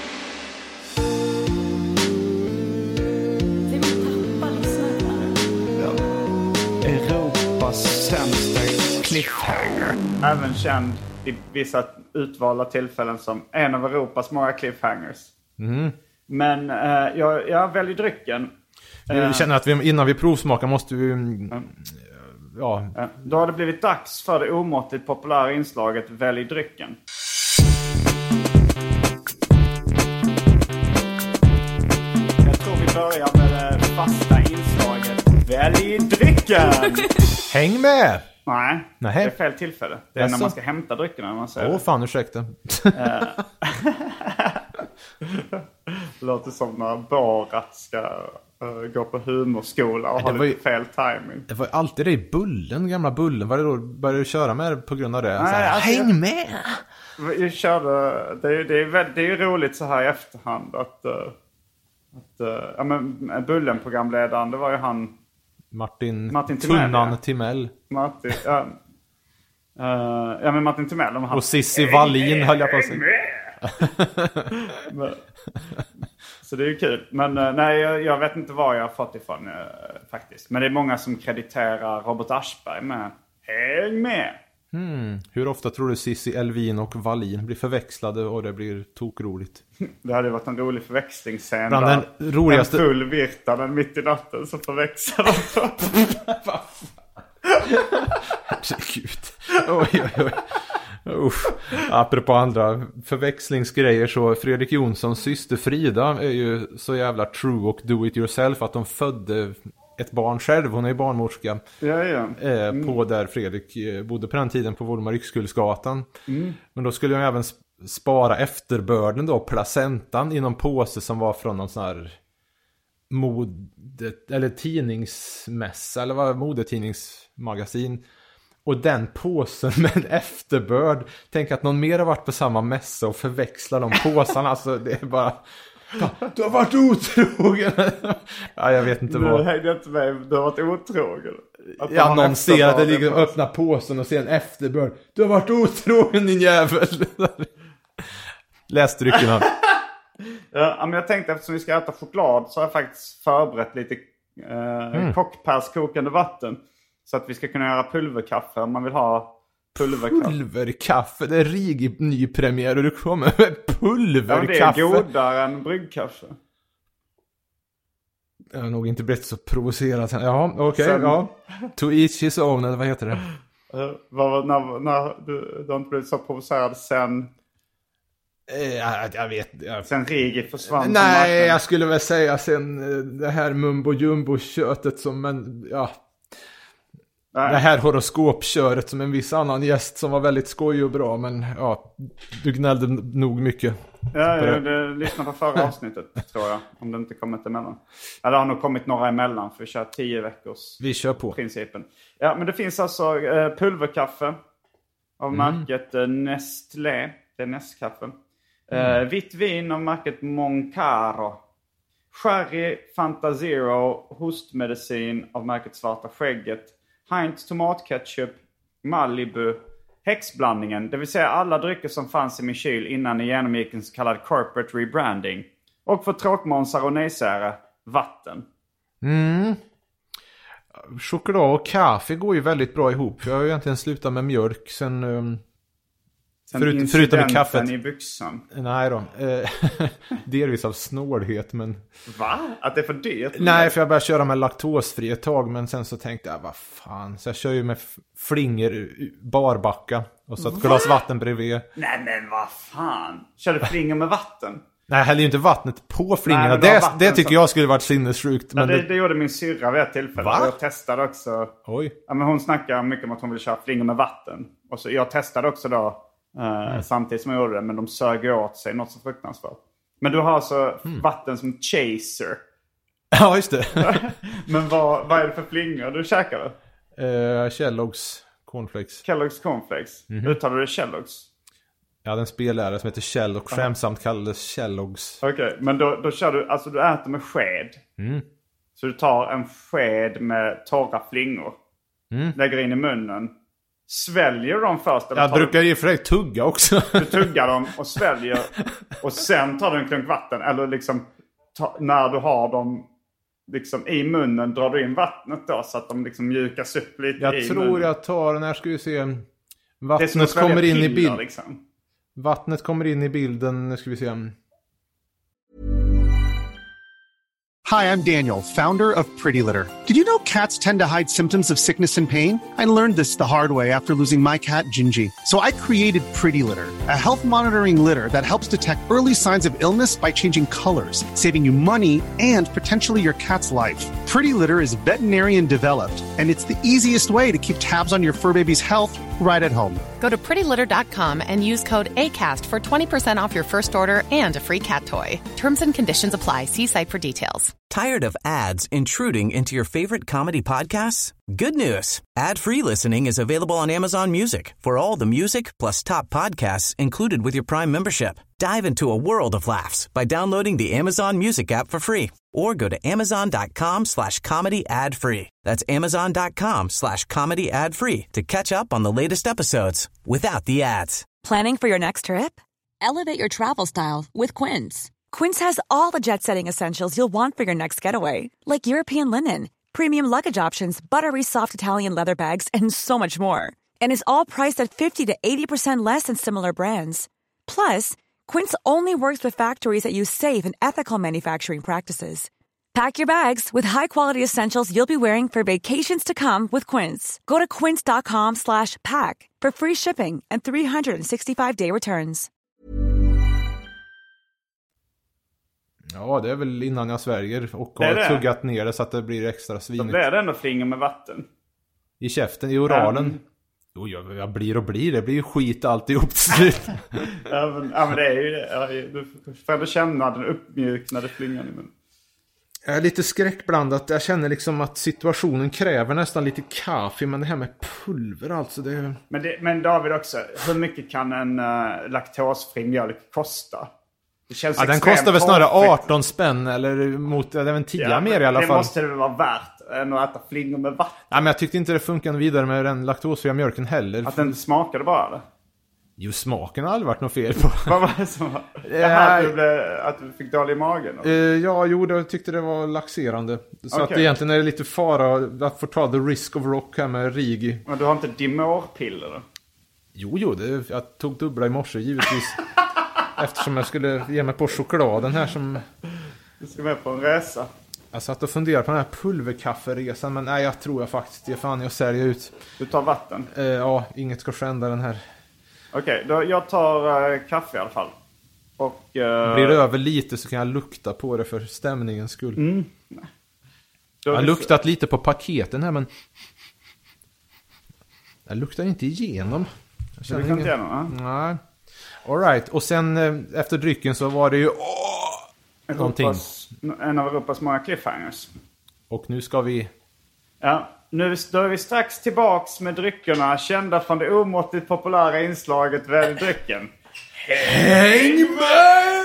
Speaker 5: Ja. Europas sämsta cliffhanger. Även känd i vissa utvalda tillfällen som en av Europas många cliffhangers.
Speaker 6: Mm.
Speaker 5: Men eh, jag, jag väljer drycken.
Speaker 6: Jag känner att vi, innan vi provsmakar måste vi... Mm. Ja.
Speaker 5: Då har det blivit dags för det omåttligt populära inslaget Välj drycken. Jag tror vi börjar med det fasta inslaget Välj drycken.
Speaker 6: Häng med!
Speaker 5: Nej,
Speaker 6: Nej.
Speaker 5: det är fel tillfälle. Det är
Speaker 6: Jaså?
Speaker 5: när man ska hämta dryckerna. När man säger
Speaker 6: Åh
Speaker 5: det.
Speaker 6: fan, ursäkta.
Speaker 5: Det låter som när Borat ska uh, gå på humorskola och
Speaker 6: Nej,
Speaker 5: ha
Speaker 6: det var
Speaker 5: lite
Speaker 6: ju-
Speaker 5: fel timing.
Speaker 6: Det var ju alltid det i Bullen, gamla Bullen. Var det då började du köra med det på grund av det? Så här,
Speaker 5: alltså,
Speaker 6: häng
Speaker 5: jag-
Speaker 6: med!
Speaker 5: Jag körde, det, är, det, är väldigt, det är ju roligt så här i efterhand att, uh, att uh, ja, men Bullen-programledaren, det var ju han
Speaker 6: Martin,
Speaker 5: Martin Timell,
Speaker 6: Tunnan
Speaker 5: ja.
Speaker 6: Timell.
Speaker 5: Martin, ja, uh, ja men Martin Timell. Om han,
Speaker 6: Och Cissi Wallin höll jag på att säga.
Speaker 5: Men- Så det är ju kul. Men uh, nej, jag, jag vet inte var jag har fått ifrån uh, faktiskt. Men det är många som krediterar Robert Aschberg med häng med.
Speaker 6: Hur ofta tror du Cissi Elvin och Wallin blir förväxlade och det blir tokroligt?
Speaker 5: Det hade ju varit en rolig förväxlingsscen.
Speaker 6: Bland
Speaker 5: där
Speaker 6: den roligaste-
Speaker 5: En full Virtanen mitt i natten så förväxlar de.
Speaker 6: Herregud. Oj, oj, oj. Usch. Apropå andra förväxlingsgrejer så Fredrik Jonssons syster Frida är ju så jävla true och do it yourself att de födde ett barn själv. Hon är ju barnmorska.
Speaker 5: Ja, ja.
Speaker 6: Eh, på där Fredrik eh, bodde på den tiden på Volmar Yxkullsgatan. Men då skulle jag även sp- spara efterbörden då, placentan i någon påse som var från någon sån här mode, eller tidningsmässa eller vad, modetidningsmagasin. Och den påsen med en efterbörd, tänk att någon mer har varit på samma mässa och förväxlar de påsarna, alltså det är bara du har varit otrogen. Ja, jag vet inte
Speaker 5: Du
Speaker 6: vad.
Speaker 5: hängde inte med, du har varit otrogen. Att de
Speaker 6: Ja,
Speaker 5: har
Speaker 6: någon ser att det
Speaker 5: efterbörden
Speaker 6: ligger
Speaker 5: på-
Speaker 6: och öppnar påsen och ser en efterbörd. Du har varit otrogen din jävel. Läs dryckerna.
Speaker 5: Ja, men jag tänkte eftersom vi ska äta choklad så har jag faktiskt förberett lite eh,
Speaker 6: Mm.
Speaker 5: kockpärskokande vatten. Så att vi ska kunna göra pulverkaffe om man vill ha pulverkaffe.
Speaker 6: Pulverkaffe, det är rig ny premiär och du kommer med
Speaker 5: Ja, men det
Speaker 6: pulverkaffe.
Speaker 5: är godare än bryggkaffe.
Speaker 6: Jag har nog inte blivit så provocerad. Ja, okej,
Speaker 5: Sen-
Speaker 6: ja. To each his own, eller vad heter det?
Speaker 5: Uh, vad, när, när du, du har inte blivit så provocerad sen,
Speaker 6: Eh, jag, jag vet. Jag...
Speaker 5: sen Rigi försvann från
Speaker 6: Nej,
Speaker 5: marknaden?
Speaker 6: jag skulle väl säga sen eh, det här mumbo jumbo köttet som men ja.
Speaker 5: Nej.
Speaker 6: Det här horoskopköret som en viss annan gäst som var väldigt skoj och bra, men ja, du gnällde nog mycket.
Speaker 5: Ja,
Speaker 6: på det.
Speaker 5: jag, jag lyssnade på förra avsnittet tror jag. Om det inte kommit emellan. Ja, det har nog kommit några emellan för vi kör tio veckors
Speaker 6: Vi kör på.
Speaker 5: principen. Ja, men det finns alltså eh, pulverkaffe av märket eh, Nestlé. Det är Nestkaffe. Eh, vitt vin av märket Moncaro. Sherry, Fanta Zero, hostmedicin av märket Svarta Skägget. Heinz tomatketchup, Malibu, häxblandningen, det vill säga alla drycker som fanns i min kyl innan ni genomgick en så kallad corporate rebranding. Och för tråkmånsar och nejsäre, vatten.
Speaker 6: Choklad och kaffe går ju väldigt bra ihop. Jag har ju egentligen slutat med mjölk sen... Um,
Speaker 5: Sen
Speaker 6: förut, förutom med
Speaker 5: incidenten
Speaker 6: kaffet.
Speaker 5: i byxan.
Speaker 6: Nej då. Eh, delvis av snålhet, men...
Speaker 5: Va? Att det är för dyrt?
Speaker 6: Nej, för jag började köra med laktosfri ett tag, men sen så tänkte jag, vad fan. Så jag kör ju med f- flinger barbacka och så ett glas vatten bredvid.
Speaker 5: Nej men vad fan. Kör du flinger med vatten?
Speaker 6: Nej, jag häller ju inte vattnet på flingarna.
Speaker 5: Nej, men det var
Speaker 6: det,
Speaker 5: vatten
Speaker 6: det tycker
Speaker 5: som-
Speaker 6: jag skulle varit sinnessjukt.
Speaker 5: Ja,
Speaker 6: Men
Speaker 5: det,
Speaker 6: det...
Speaker 5: det gjorde min syrra vid ett tillfälle.
Speaker 6: Va?
Speaker 5: Och jag testade också.
Speaker 6: Oj.
Speaker 5: Ja, men hon snackar mycket om att hon vill köra flinger med vatten. Och så, jag testade också då. Eh,
Speaker 6: Mm.
Speaker 5: Samtidigt som jag gjorde det. Men de sög ju åt sig något så fruktansvärt. Men du har alltså
Speaker 6: Mm.
Speaker 5: vatten som chaser.
Speaker 6: Ja, just det.
Speaker 5: Men vad, vad är det för flingor du käkar då?
Speaker 6: uh, Kellogg's cornflakes.
Speaker 5: Kellogg's cornflakes.
Speaker 6: Mhm.
Speaker 5: Uttalar du Kellogg's?
Speaker 6: Jag hade en spellärare som heter Kjell och skämsamt kallades Kellogg's.
Speaker 5: Okej, men då, då kör du, alltså du äter med sked.
Speaker 6: Mm.
Speaker 5: Så du tar en sked med torra flingor.
Speaker 6: Mm.
Speaker 5: Lägger in i munnen. Sväljer dem först? Eller
Speaker 6: Jag
Speaker 5: tar
Speaker 6: brukar ju för dig tugga också.
Speaker 5: Du, du tuggar dem och sväljer. Och sen tar du en klunk vatten. Eller liksom ta, när du har dem liksom i munnen drar du in vattnet då. Så att de liksom mjukas upp lite
Speaker 6: Jag
Speaker 5: i
Speaker 6: tror
Speaker 5: munnen.
Speaker 6: jag tar den här, ska vi se.
Speaker 5: Det är som
Speaker 6: Vattnet
Speaker 5: att svälja
Speaker 6: kommer in i
Speaker 5: piller,
Speaker 6: bild.
Speaker 5: liksom.
Speaker 6: Vattnet kommer in i bilden, nu ska vi se.
Speaker 7: Hi, I'm Daniel, founder of Pretty Litter. Did you know cats tend to hide symptoms of sickness and pain? I learned this the hard way after losing my cat, Gingy. So I created Pretty Litter, a health monitoring litter that helps detect early signs of illness by changing colors, saving you money and potentially your cat's life. Pretty Litter is veterinarian developed, and it's the easiest way to keep tabs on your fur baby's health right at home.
Speaker 8: Go to pretty litter dot com and use code ACAST for twenty percent off your first order and a free cat toy. Terms and conditions apply. See site for details.
Speaker 9: Tired of ads intruding into your favorite comedy podcasts? Good news. Ad-free listening is available on Amazon Music for all the music plus top podcasts included with your Prime membership. Dive into a world of laughs by downloading the Amazon Music app for free or go to amazon.com slash comedy ad free. That's amazon.com slash comedy ad free to catch up on the latest episodes without the ads.
Speaker 4: Planning for your next trip? Elevate your travel style with Quince. Quince has all the jet-setting essentials you'll want for your next getaway, like European linen, premium luggage options, buttery soft Italian leather bags, and so much more. And is all priced at fifty to eighty percent less than similar brands. Plus, Quince only works with factories that use safe and ethical manufacturing practices. Pack your bags with high-quality essentials you'll be wearing for vacations to come with Quince. Go to quince.com slash pack for free shipping and three sixty-five day returns.
Speaker 6: Ja, det är väl innan jag svärger och
Speaker 5: Det är
Speaker 6: har
Speaker 5: det.
Speaker 6: tuggat ner det så att det blir extra
Speaker 5: Då
Speaker 6: svinigt.
Speaker 5: blir det ändå flingor med vatten.
Speaker 6: I käften, i oralen.
Speaker 5: Mm.
Speaker 6: Jo, jag, jag blir och blir. Det blir ju skit alltihop till slut.
Speaker 5: ja, men, ja, men det är ju det. Ja, du får ändå känna den uppmjuknade flingan i munnen.
Speaker 6: Jag är lite skräckblandat. Jag känner liksom att situationen kräver nästan lite kaffe. Men det här med pulver alltså. Det...
Speaker 5: Men, det, men David också, hur mycket kan en uh, laktosfri mjölk kosta? Det känns
Speaker 6: ja, den
Speaker 5: extremt
Speaker 6: kostar väl snarare
Speaker 5: torftigt.
Speaker 6: arton spänn. Eller mot även tio
Speaker 5: Ja,
Speaker 6: mer i alla
Speaker 5: det
Speaker 6: fall.
Speaker 5: Det måste det väl vara värt än att äta flingor med vatten.
Speaker 6: Ja, men jag tyckte inte det funkade vidare med den laktosfria mjölken heller.
Speaker 5: Att den smakade bara eller?
Speaker 6: Jo, smaken har aldrig varit något fel på.
Speaker 5: Vad var det som var? Det här att du, blev, att du fick dålig i magen?
Speaker 6: Uh, ja, jo, jag tyckte det var laxerande. Så
Speaker 5: okay.
Speaker 6: att egentligen är det lite fara att få ta the risk of rock här med Rigi.
Speaker 5: Men du har inte Dimor-piller då?
Speaker 6: Jo, jo, det, jag tog dubbla i morse givetvis. Eftersom jag skulle ge mig på chokladen här som...
Speaker 5: Du ska med på en resa.
Speaker 6: Jag satt och funderade på den här pulverkafferesan. Men nej, jag tror jag faktiskt det fan jag säljer ut.
Speaker 5: Du tar vatten?
Speaker 6: Uh, ja, inget ska skända den här.
Speaker 5: Okej, okay, jag tar uh, kaffe i alla fall. Och, uh...
Speaker 6: blir det över lite så kan jag lukta på det för stämningens skull.
Speaker 5: Mm.
Speaker 6: Jag har luktat lite på paketen här, men jag luktar inte igenom. Jag
Speaker 5: känner inte igenom, ja.
Speaker 6: Nej. All right. Och sen efter drycken så var det ju åh, någonting.
Speaker 5: Europas, en av Europas många cliffhangers.
Speaker 6: Och nu ska vi...
Speaker 5: Ja, nu då är vi strax tillbaks med dryckerna kända från det omåttligt populära inslaget Välj drycken.
Speaker 6: Häng med!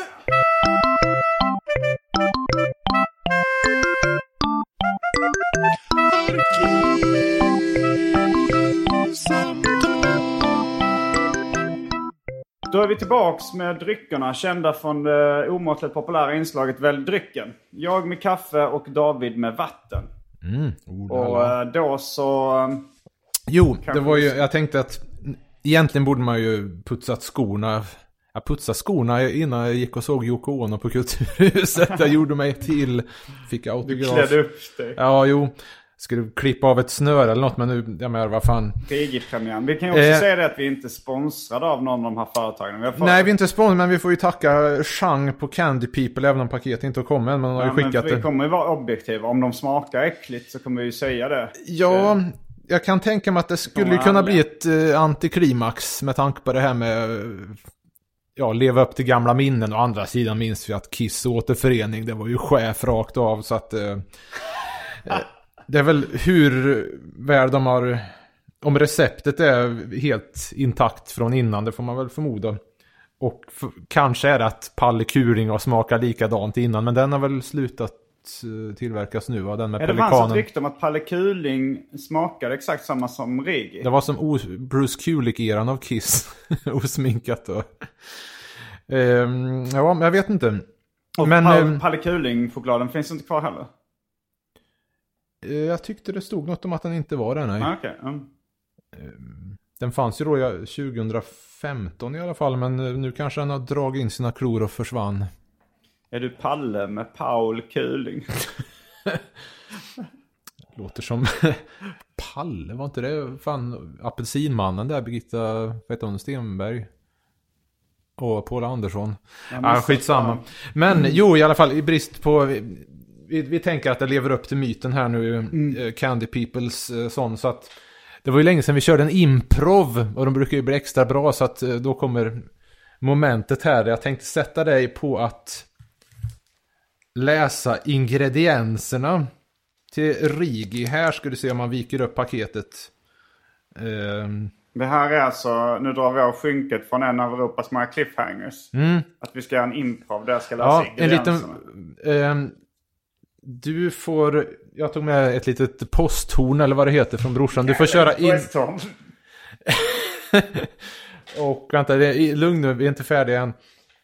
Speaker 5: Då är vi tillbaks med dryckerna kända från det omåttligt populära inslaget Välj drycken. Jag med kaffe och David med vatten.
Speaker 6: Mm.
Speaker 5: Och då så...
Speaker 6: Jo, det var ju, jag tänkte att egentligen borde man ju putsat skorna. Jag putsade skorna innan jag gick och såg Yoko Ono på Kulturhuset. Jag gjorde mig till, fick autograf.
Speaker 5: Du klädde upp dig.
Speaker 6: Ja, jo. Skulle klippa av ett snöre eller något, men nu, jag menar, vad fan.
Speaker 5: Rigi-premiären. Vi kan ju också eh, säga det att vi inte är sponsrade av någon av de här företagen. Vi får...
Speaker 6: Nej, vi är inte sponsrade, men vi får ju tacka Chang på Candy People, även om paketet inte har kommit än, men de har ju
Speaker 5: ja,
Speaker 6: skickat
Speaker 5: vi det.
Speaker 6: Vi
Speaker 5: kommer ju vara objektiva. Om de smakar äckligt så kommer vi ju säga det.
Speaker 6: Ja, jag kan tänka mig att det skulle ju kunna bli ett uh, antiklimax med tanke på det här med uh, ja, leva upp till gamla minnen. Å andra sidan minns vi att Kiss återförening, det var ju chef rakt av, så att... Uh, uh, det är väl hur väl de har... Om receptet är helt intakt från innan, det får man väl förmoda. Och f- kanske är det att Palle Kuring har smakat likadant innan, men den har väl slutat tillverkas nu, va? Den med
Speaker 5: är
Speaker 6: pelikanen.
Speaker 5: Det fanns ett rykte om att Palle Kuling smakade exakt samma som Rigi.
Speaker 6: Det var som o- Bruce Kulick-eran av Kiss. Osminkat och... ehm, ja, men jag vet inte.
Speaker 5: Och
Speaker 6: men,
Speaker 5: Palle, Palle Kuling-chokladen finns inte kvar heller.
Speaker 6: Jag tyckte det stod något om att den inte var där, nej.
Speaker 5: Ah, okay. mm.
Speaker 6: Den fanns ju då tjugo femton i alla fall, men nu kanske den har dragit in sina klor och försvann.
Speaker 5: Är du Palle med Paul Kuling?
Speaker 6: Låter som Palle, var inte det fan apelsinmannen där, Birgitta, vet hon, Stenberg och Paul Andersson. Ja, skitsamma. Men mm. jo, i alla fall i brist på vi, vi tänker att det lever upp till myten här nu, mm. Candy Peoples sån, så att det var ju länge sedan vi körde en improv och de brukar ju bli extra bra, så att då kommer momentet här där jag tänkte sätta dig på att läsa ingredienserna till Rigi. Här ska du se om man viker upp paketet. Um.
Speaker 5: Det här är alltså, nu drar vi av skynket från en av Europas många cliffhangers.
Speaker 6: Mm.
Speaker 5: Att vi ska göra en improv där jag ska läsa
Speaker 6: ja,
Speaker 5: ingredienserna.
Speaker 6: En liten, um, du får, jag tog med ett litet posthorn eller vad det heter från brorsan. Du får köra in. Och vänta, det är lugn nu, vi är inte färdiga än.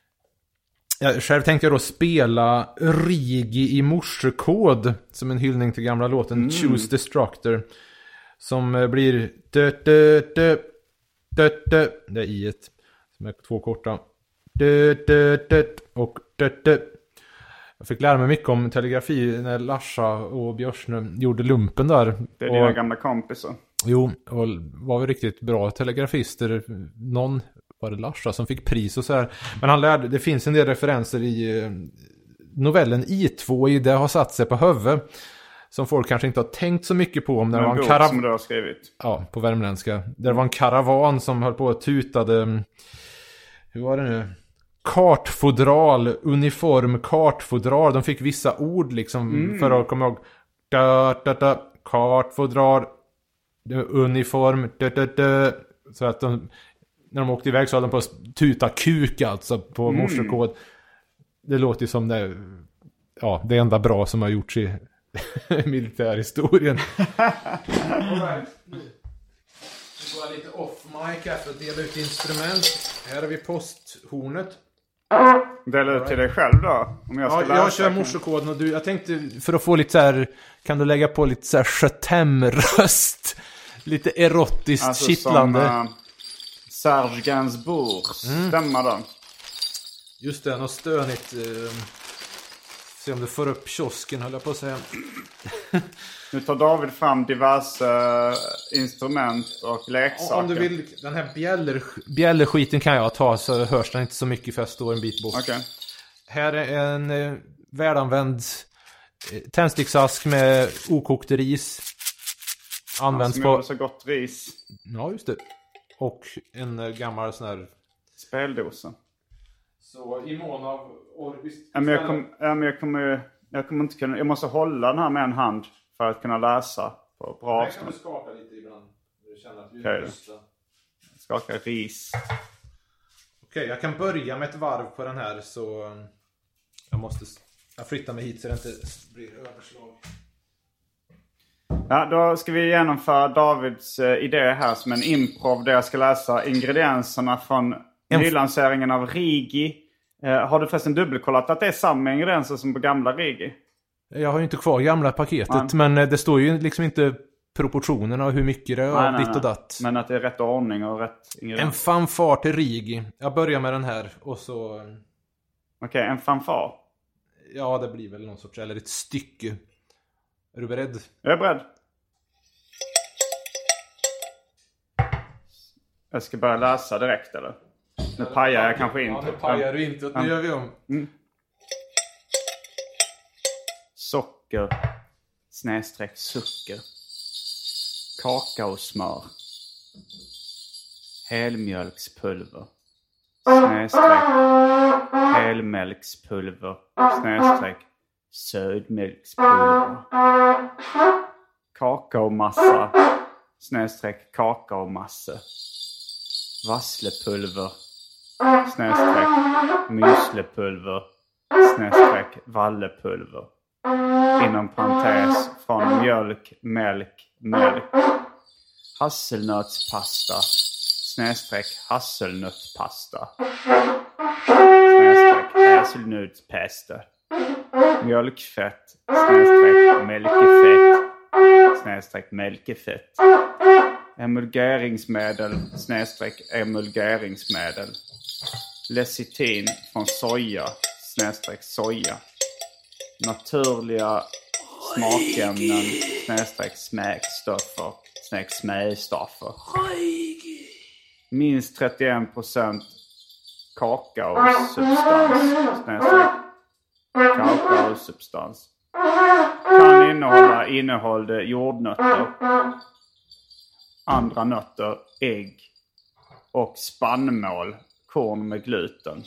Speaker 6: Jag själv tänkte jag då spela Rigi i morsekod som en hyllning till gamla låten mm. Choose Destructor, som blir dö, dö, dö, dö, dö. Det är i ett som är två korta dö, dö, dö, och dö, dö. Jag fick lära mig mycket om telegrafi när Larsa och Björsne gjorde lumpen där.
Speaker 5: Det är
Speaker 6: och,
Speaker 5: dina gamla kompisar.
Speaker 6: Jo, och var ju riktigt bra telegrafister. Någon var det Larsa som fick pris och så här. Men han lärde, det finns en del referenser i novellen I två i det har satt sig på huvudet, som folk kanske inte har tänkt så mycket på om när det var en karavan
Speaker 5: som du har skrivit.
Speaker 6: Ja, på värmländska. Där det var en karavan som höll på att tutade, hur var det nu? Kartfodral, uniform, kartfodral. De fick vissa ord liksom mm. för att komma ihåg. Da, da, da, kartfodral, uniform, da, da, da. Så att de, när de åkte iväg så hade de på att tuta kuk alltså på mm. morsekod. Det låter ju som det, ja, det enda bra som har gjorts i militärhistorien. Right. Nu går jag lite off mic här för att dela ut instrument. Här har vi posthornet.
Speaker 5: Dela ut right. till dig själv då? Om jag ska
Speaker 6: ja,
Speaker 5: läsa.
Speaker 6: Jag kör morsekoden och du, jag tänkte för att få lite så här, kan du lägga på lite så här skötemröst? Lite erotiskt alltså kittlande.
Speaker 5: Som, uh, Serge Gainsbourg mm. stämma då.
Speaker 6: Just det, något stönigt. Uh, se om du får upp kiosken, höll jag på att säga.
Speaker 5: Nu tar David fram diverse uh, instrument och leksaker.
Speaker 6: Om du vill, den här bjäller, bjällerskiten kan jag ta så hörs den inte så mycket för jag står en bit bort.
Speaker 5: Okay.
Speaker 6: Här är en uh, välanvänd uh, tändsticksask med okokt ris. Används
Speaker 5: ja,
Speaker 6: på
Speaker 5: så gott ris.
Speaker 6: Ja, just det. Och en uh, gammal sån här
Speaker 5: speldosa.
Speaker 6: Så i mån av Orbis.
Speaker 5: Ja, men jag kommer ja, men jag kommer jag kommer inte kunna, jag måste hålla den här med en hand för att kunna läsa på bra avstånd.
Speaker 6: Jag kan skaka lite ibland. Du känner att du
Speaker 5: okay.
Speaker 6: är
Speaker 5: skaka ris.
Speaker 6: Okej, okay, jag kan börja med ett varv på den här så jag måste jag flyttar mig hit så det inte blir överslag.
Speaker 5: Ja, då ska vi genomföra Davids eh, idé här som en improv där jag ska läsa ingredienserna från nylanseringen av Rigi. Eh, har du förresten dubbelkollat att det är samma ingredienser som på gamla Rigi?
Speaker 6: Jag har ju inte kvar gamla paketet, men, men det står ju liksom inte proportionerna och hur mycket det är av ditt och datt.
Speaker 5: Men att det är rätt ordning och rätt ingredienser.
Speaker 6: En fanfar till Rigi. Jag börjar med den här och så...
Speaker 5: Okej, okay, en fanfar.
Speaker 6: Ja, det blir väl någon sorts, eller ett stycke. Är du beredd?
Speaker 5: Jag är beredd. Jag ska börja läsa direkt, eller? Nu pajar jag kanske inte.
Speaker 6: Ja, nu pajar du inte. Nu gör vi om.
Speaker 5: Mm. Socker. Snästräck socker. Kakaosmör. Helmjölkspulver. Snästräck. Helmjölkspulver. Snästräck. Södmjölkspulver. Kakaomassa. Snästräck kakaomasse. Vasslepulver. Snästräck myslepulver. Snästräck vallepulver. Inom parentes från mjölk, mjölk, mjölk. Hasselnötspasta. Snästräck hasselnötpasta. Snästräck hasselnötspasta. Mjölkfett. Snästräck mjölkefett. Snästräck mjölkefett. Emulgeringsmedel. Snästräck emulgeringsmedel. Lecitin från soja. snedstreck soja. Naturliga smakämnen snedstreck smäkstoffer snedstreck smästoffer. Minst trettioen procent kakaosubstans snedstreck kakaosubstans. Kan innehålla innehållde jordnötter, andra nötter, ägg och spannmål, korn med gluten.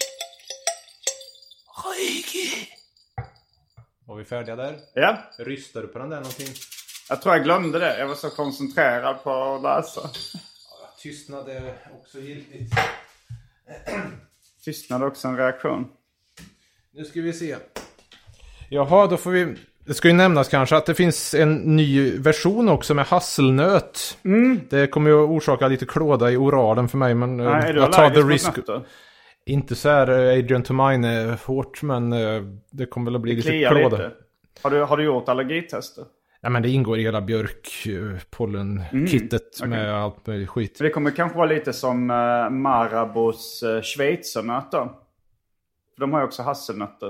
Speaker 6: Var vi färdiga där?
Speaker 5: Ja.
Speaker 6: Rystar du på den där någonting?
Speaker 5: Jag tror jag glömde det. Jag var så koncentrerad på att läsa.
Speaker 6: Ja, tystnad är också giltigt.
Speaker 5: Tystnad är också en reaktion.
Speaker 6: Nu ska vi se. Jaha, då får vi... Det ska ju nämnas kanske att det finns en ny version också med hasselnöt. Mm. Det kommer ju orsaka lite klåda i oralen för mig. Men
Speaker 5: Nej, är du
Speaker 6: jag tar the risk.
Speaker 5: Inte
Speaker 6: så här Adrian to mine hårt, men det kommer väl att bli det lite klåda. Lite.
Speaker 5: Har du, har du gjort allergitester?
Speaker 6: Ja, men det ingår i hela björkpollen-kittet mm. med okay. allt möjligt skit.
Speaker 5: Det kommer kanske vara lite som uh, Marabous uh, schweizernötter. För de har ju också hasselnötter.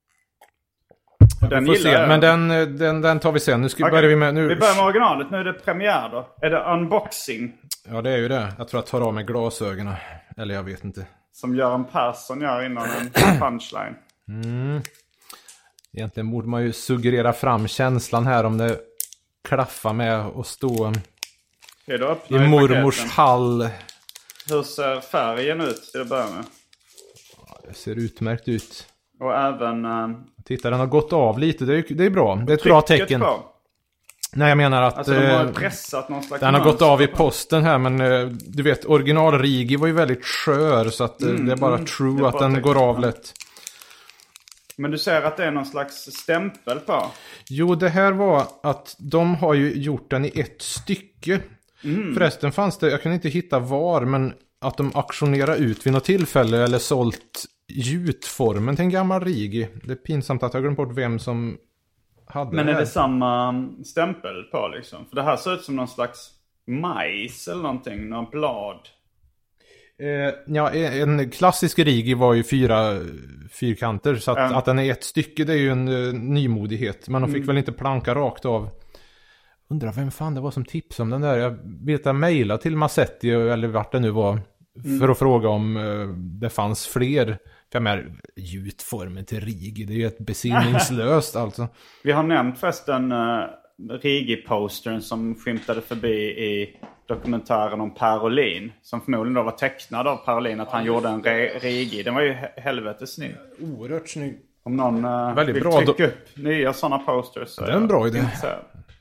Speaker 6: Den gillar jag. Men den, den, den tar vi sen. Nu ska okay. börjar vi med... Nu...
Speaker 5: Vi börjar med originalet. Nu är det premiär då. Är det unboxing?
Speaker 6: Ja, det är ju det. Jag tror jag tar av mig glasögonen. Eller jag vet inte.
Speaker 5: Som Göran Persson gör innan en punchline.
Speaker 6: Mm. Egentligen borde man ju suggerera fram känslan här om det klaffar med att stå i mormors hall.
Speaker 5: Hur ser färgen ut till att börja med?
Speaker 6: Ja, det ser utmärkt ut.
Speaker 5: Och även... Uh,
Speaker 6: Titta, den har gått av lite. Det är, det är bra. Det är ett bra tecken. På. Nej, jag menar att...
Speaker 5: Alltså de har pressat någon slags...
Speaker 6: Den har gått av i posten här, men du vet, original Rigi var ju väldigt skör, så att mm, det är bara mm, true är att den går av lätt.
Speaker 5: Men du säger att det är någon slags stämpel på?
Speaker 6: Jo, det här var att de har ju gjort den i ett stycke. Mm. Förresten fanns det, jag kan inte hitta var, men att de auktionerar ut vid något tillfälle eller sålt gjutformen till en gammal Rigi. Det är pinsamt att jag glömt bort vem som hade
Speaker 5: Men
Speaker 6: det
Speaker 5: är
Speaker 6: här.
Speaker 5: det samma stämpel på liksom? För det här ser ut som någon slags majs eller någonting, någon blad.
Speaker 6: Eh, ja, en klassisk Rigi var ju fyra fyrkanter, så att, mm. att den är ett stycke, det är ju en uh, nymodighet. Men de fick mm. väl inte planka rakt av. Undrar vem fan det var som tipsade om den där. Jag vet att jag mejlade till Massetti eller vart det nu var mm. för att fråga om uh, det fanns fler. För med gjutformen till Rigi, det är ju ett besinningslöst alltså.
Speaker 5: Vi har nämnt förresten uh, Rigi-postern som skymtade förbi i dokumentären om Per Olin, som förmodligen då var tecknad av Per Olin, att han ja, gjorde en re- Rigi. Den var ju he- helvetes snygg.
Speaker 6: Oerhört snygg.
Speaker 5: Om någon uh,
Speaker 6: Väldigt
Speaker 5: vill
Speaker 6: bra
Speaker 5: trycka
Speaker 6: do-
Speaker 5: upp nya sådana posters. Så
Speaker 6: det är en bra idé.
Speaker 5: Så.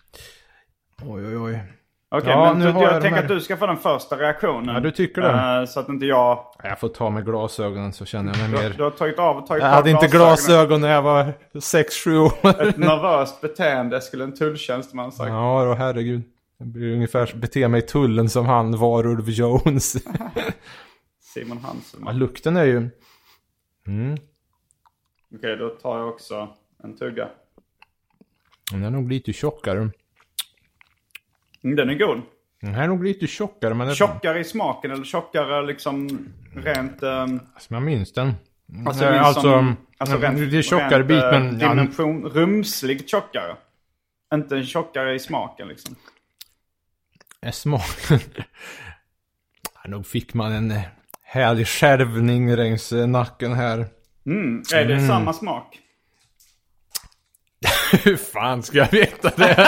Speaker 6: Oj, oj, oj.
Speaker 5: Okej, okay, ja, men du, jag, jag tänker att du ska få den första reaktionen.
Speaker 6: Ja, du tycker det?
Speaker 5: Uh, så att inte jag...
Speaker 6: Jag får ta med glasögonen så känner jag mig
Speaker 5: du,
Speaker 6: mer...
Speaker 5: Du har tagit av och tagit
Speaker 6: jag
Speaker 5: av
Speaker 6: hade inte glasögon när jag var sex sju år.
Speaker 5: Ett nervöst beteende skulle en tulltjänsteman sagt.
Speaker 6: Ja, då herregud. Jag blir ungefär bete mig i tullen som han var Ulf Jones.
Speaker 5: Simon Hansen.
Speaker 6: Ja, lukten är ju... Mm.
Speaker 5: Okej, okay, då tar jag också en tugga.
Speaker 6: Den är nog lite tjockare.
Speaker 5: Mm, den är god.
Speaker 6: Den här är nog lite tjockare. Men
Speaker 5: tjockare det... i smaken eller tjockare liksom rent... Um...
Speaker 6: Som jag minns den.
Speaker 5: Alltså,
Speaker 6: äh, alltså,
Speaker 5: som, alltså
Speaker 6: rent, det är tjockare rent, bit men...
Speaker 5: Dimension, ja, rumsligt tjockare. Inte en tjockare i smaken liksom.
Speaker 6: Är smaken... ja, nog fick man en härlig skärvning längs nacken här.
Speaker 5: Mm, är det mm. samma smak?
Speaker 6: Hur fan ska jag veta det?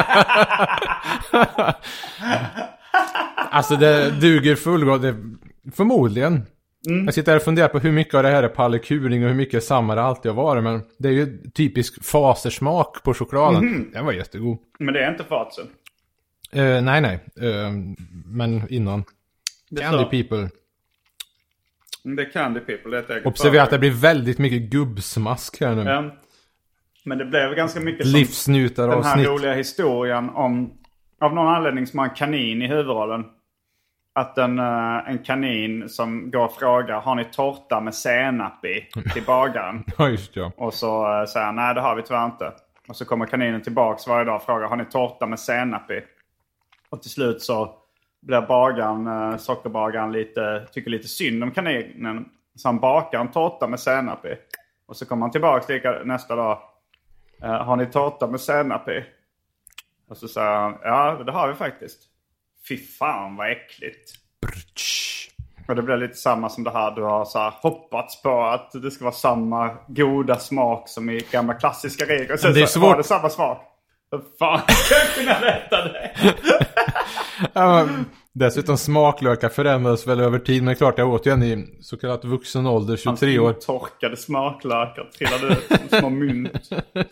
Speaker 6: Alltså det duger fullgått. Förmodligen. Mm. Jag sitter här och funderar på hur mycket av det här är pallekuring och hur mycket samma det alltid har varit. Men det är ju typisk fasersmak på chokladen. Mm. Den var jättegod.
Speaker 5: Men det är inte fasen?
Speaker 6: Uh, nej, nej. Uh, men innan. Det Candy så. People.
Speaker 5: Det är Candy People. Det är ett eget
Speaker 6: observera att det blir väldigt mycket gubbsmask här nu.
Speaker 5: Mm. Men det blev ganska mycket
Speaker 6: livsnjutar
Speaker 5: som den här
Speaker 6: snitt.
Speaker 5: roliga historien om, av någon anledning som har en kanin i huvudrollen. Att en, en kanin som går och frågar, har ni tårta med senap i till bagaren?
Speaker 6: Ja, just ja.
Speaker 5: Och så säger han, nej det har vi tyvärr inte. Och så kommer kaninen tillbaks varje dag och frågar, har ni tårta med senap i? Och till slut så blir bagaren, sockerbagaren lite, tycker lite synd om kaninen. Så han bakar en tårta med senap i. Och så kommer han tillbaka lika nästa dag. Uh, har ni tårta med senap i? Och så säger han, ja det har vi faktiskt. Fy fan vad äckligt.
Speaker 6: Brutsch.
Speaker 5: Och det blir lite samma som det här. Du har så här hoppats på att det ska vara samma goda smak som i gamla klassiska regler. Sen
Speaker 6: det är
Speaker 5: så
Speaker 6: svårt.
Speaker 5: var det samma smak. Hur fan ska jag kunna rätta det?
Speaker 6: Ja, dessutom smaklökar förändras väl över tid. Men klart jag åt ju en i så kallat vuxen ålder, tjugotre år.
Speaker 5: Torkade smaklökar trillade ut som små mynt.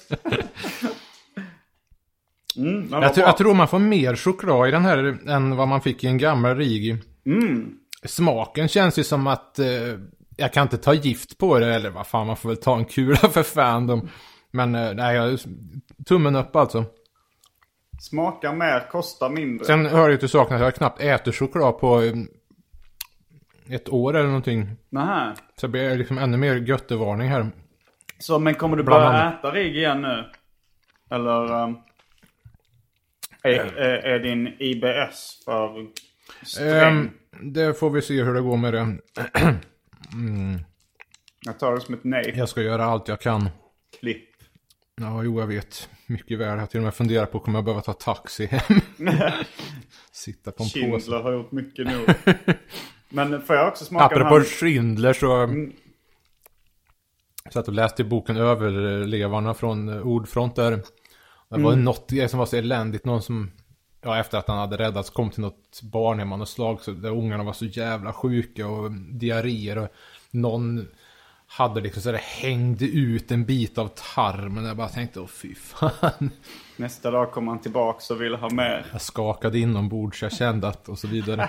Speaker 5: Mm,
Speaker 6: jag, jag tror man får mer choklad i den här än vad man fick i en gammal Rigi.
Speaker 5: Mm.
Speaker 6: Smaken känns ju som att eh, jag kan inte ta gift på det. Eller vad fan, man får väl ta en kula för fan. De, men eh, nej, jag, tummen upp alltså.
Speaker 5: Smakar mer, kostar mindre.
Speaker 6: Sen hör jag till saken att jag knappt äter choklad på eh, ett år eller någonting.
Speaker 5: Nähä.
Speaker 6: Så blir det liksom ännu mer göttevarning här.
Speaker 5: Så men kommer du börja äta Rig igen nu? Eller um, är, är, är din I B S för sträng?
Speaker 6: Um, det får vi se hur det går med det. mm.
Speaker 5: Jag tar det som ett nej.
Speaker 6: Jag ska göra allt jag kan.
Speaker 5: Klipp.
Speaker 6: Ja, jo jag vet. Mycket väl. Jag har till och med funderat på om jag behöver ta taxi hem. Sitta på en
Speaker 5: Schindler
Speaker 6: påse.
Speaker 5: har gjort mycket nu. Men får jag också smaka
Speaker 6: apropå
Speaker 5: den här...
Speaker 6: Schindler så...
Speaker 5: Mm.
Speaker 6: Så att jag läste boken Överlevarna från Ordfront där. Det var
Speaker 5: Mm.
Speaker 6: något som var så eländigt. Någon som, ja, efter att han hade räddats kom till något barnhem och slag. Så där ungarna var så jävla sjuka och diarréer. Och någon hade liksom så det hängde ut en bit av tarmen. Jag bara tänkte, åh fy fan.
Speaker 5: Nästa dag kom han tillbaka och ville ha mer.
Speaker 6: Jag skakade inombords så jag kände att och så vidare.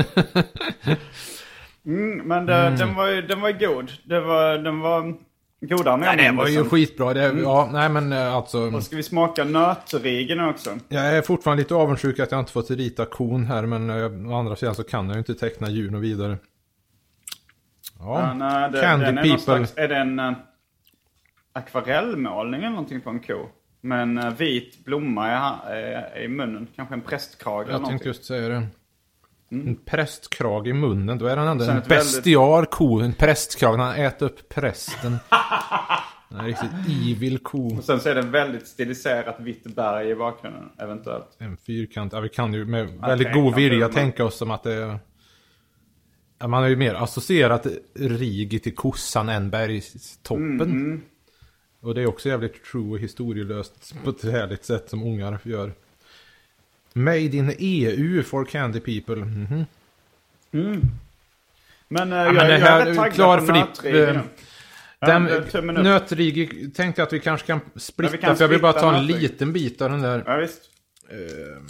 Speaker 5: mm, men det,
Speaker 6: Mm.
Speaker 5: den var ju den var ju god. Det var, den var godare.
Speaker 6: Nej, det var ju skitbra. Det,
Speaker 5: Mm.
Speaker 6: ja, nej men alltså...
Speaker 5: Och ska vi smaka nötrigen också?
Speaker 6: Jag är fortfarande lite avundsjuk att jag inte fått rita kon här. Men eh, å andra sidan så kan jag ju inte teckna djur och vidare. Ja,
Speaker 5: Ja, nej, det,
Speaker 6: Candy
Speaker 5: den är,
Speaker 6: People.
Speaker 5: slags, är det en uh, akvarellmålning eller någonting på en ko? Med en uh, vit blomma i, ha- i, i munnen. Kanske en prästkrage eller
Speaker 6: Jag
Speaker 5: någonting.
Speaker 6: tänkte just säga det. En prästkrage i munnen. Då är den ändå
Speaker 5: Sen
Speaker 6: en
Speaker 5: ett väldigt-
Speaker 6: bestial ko. En prästkrage. Han äter upp prästen. En riktigt evil ko.
Speaker 5: Och sen så är det en väldigt stiliserat vitt berg i bakgrunden eventuellt.
Speaker 6: En fyrkant. Ja, vi kan ju med
Speaker 5: Ja,
Speaker 6: väldigt
Speaker 5: tänk
Speaker 6: god
Speaker 5: att
Speaker 6: vilja
Speaker 5: det-
Speaker 6: tänka oss som att det är... Ja, man har ju mer associerat Rigi till kossan än bergstoppen.
Speaker 5: Mm.
Speaker 6: Och det är också jävligt true och historielöst på ett härligt sätt som ungar gör. Made in E U for Candy People. Mhm.
Speaker 5: Mm. Men, uh,
Speaker 6: Ja,
Speaker 5: jag,
Speaker 6: men det
Speaker 5: jag
Speaker 6: här
Speaker 5: är rätt taggad
Speaker 6: klar
Speaker 5: på
Speaker 6: för
Speaker 5: nötrigen
Speaker 6: ditt...
Speaker 5: nu. Ja,
Speaker 6: Den
Speaker 5: det- tummen upp.
Speaker 6: nötrigi tänkte jag att vi kanske kan splitta.
Speaker 5: Ja, vi kan
Speaker 6: för jag vill bara
Speaker 5: splitta
Speaker 6: ta en
Speaker 5: nötrig.
Speaker 6: liten bit av den där.
Speaker 5: Ja, visst.
Speaker 6: Ehm,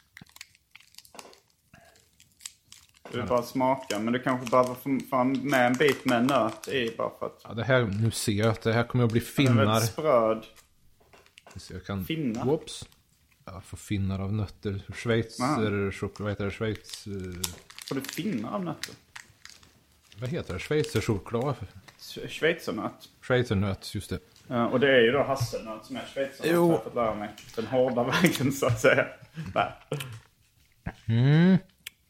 Speaker 5: Du bara smaka. Men du kanske behöver få fram med en bit med nöt i bara för att...
Speaker 6: ja, det här, nu ser jag att det här kommer att bli
Speaker 5: Den är
Speaker 6: finnar.
Speaker 5: väldigt spröd.
Speaker 6: Så jag kan...
Speaker 5: Finnar?
Speaker 6: Whoops. Jag får finnar av nötter. Schweiz,
Speaker 5: Ah.
Speaker 6: eller choklad, vad heter det? Schweiz... eh,
Speaker 5: Får du finnar av nötter?
Speaker 6: Vad heter det? Schweizerchoklad?
Speaker 5: Sch- Schweizernöt.
Speaker 6: Schweizernöt, just det.
Speaker 5: Ja, och det är ju då hasselnöt som är schweizernöt.
Speaker 6: Jo.
Speaker 5: Har jag fått lära mig. Den hårda vägen så att säga. Nej.
Speaker 6: Mm.